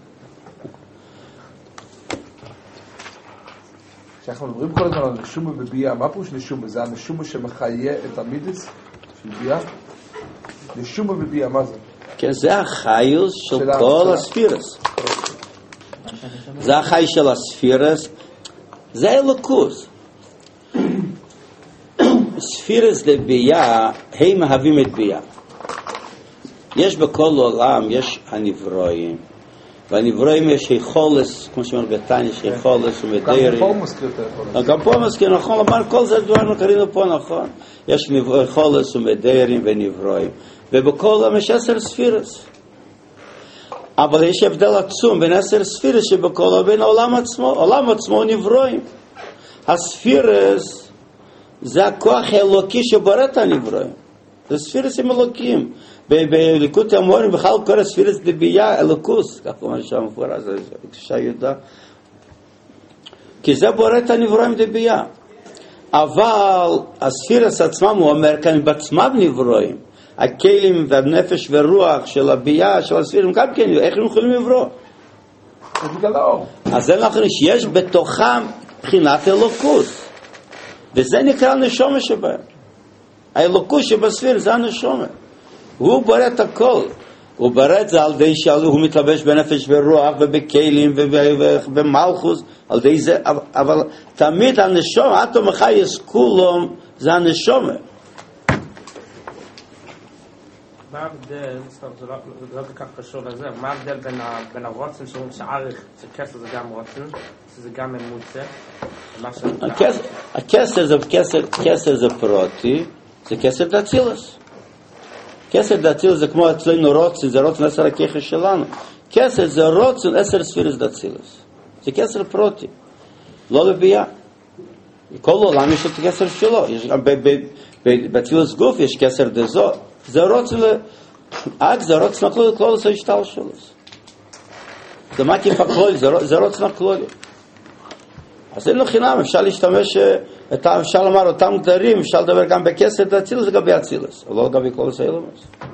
Speaker 4: כשאנחנו מדברים כל הזמן על נשומה בבייה, מה פירוש נשומה? זה הנשומה שמחיה את המידס של בייה? נשומה בבייה, מה זה?
Speaker 1: כן, זה החיוס של כל הספירס. זה החי של הספירס. זה אלוקוס. ספירס לבייה, הם מהווים את בייה. יש בכל עולם, יש הנברואים. והנברואים יש יכולס, כמו שאומר בתניא, יש יכולס ומדיירים.
Speaker 4: גם פה מזכיר את היכולס.
Speaker 1: גם פה מזכיר, נכון, אבל כל זה דברים קראנו פה, נכון. יש יכולס ומדיירים ונברואים. ובכל עולם יש עשר ספירס. אבל יש הבדל עצום בין עשר ספירס שבכל עולם, בין העולם עצמו. העולם עצמו נברואים. הספירס זה הכוח האלוקי שבורא את הנברואים. זה ספירס עם אלוקים. בליקוטי המורים בכלל קורא ספירס דבייה אלוקוס, כך אומר שם מפורש, זה קשה ידע. כי זה בורא את הנברואים דבייה. אבל הספירס עצמם, הוא אומר כאן, בעצמם נברואים. הכלים והנפש ורוח של הבייה, של הספירים, גם כן, איך הם יכולים לברוא?
Speaker 4: זה בגלל האור.
Speaker 1: אז זה נכון שיש בתוכם בחינת אלוקות. וזה נקרא נשומה שבהם. האלוקות שבספיר זה הנשומה. הוא בורא את הכל. הוא בורא את זה על די שהוא מתלבש בנפש ורוח ובכלים ובמלכוס, על די זה, אבל תמיד הנשומה, אטום החייס כולם, זה הנשומה.
Speaker 2: מה ההבדל, זה לא כל כך קשור לזה, מה ההבדל בין הרוצן שאומרים שערך, שכסר זה גם רוצן, שזה גם ממוצא?
Speaker 1: הכסר זה כסר זה פרוטי, זה כסר דאצילס. כסר דאצילס זה כמו אצלנו רוצן, זה רוצן עשר הכיחה שלנו. כסר זה רוצן עשר ספירס דאצילס. זה כסר פרוטי, לא לבייה. כל עולם יש את הכסר שלו, באצילס גוף יש כסר דזו. זה רוצן, אק זה רוצן הכלול, כלול זה השתל שלו. זה מקיף הכלול, זה רוצן הכלול. אז אין לו חינם, אפשר להשתמש, אפשר לומר אותם גדרים, אפשר לדבר גם בכסר דאצילס וגם באצילס, אבל לא גם בכל זה אילומס.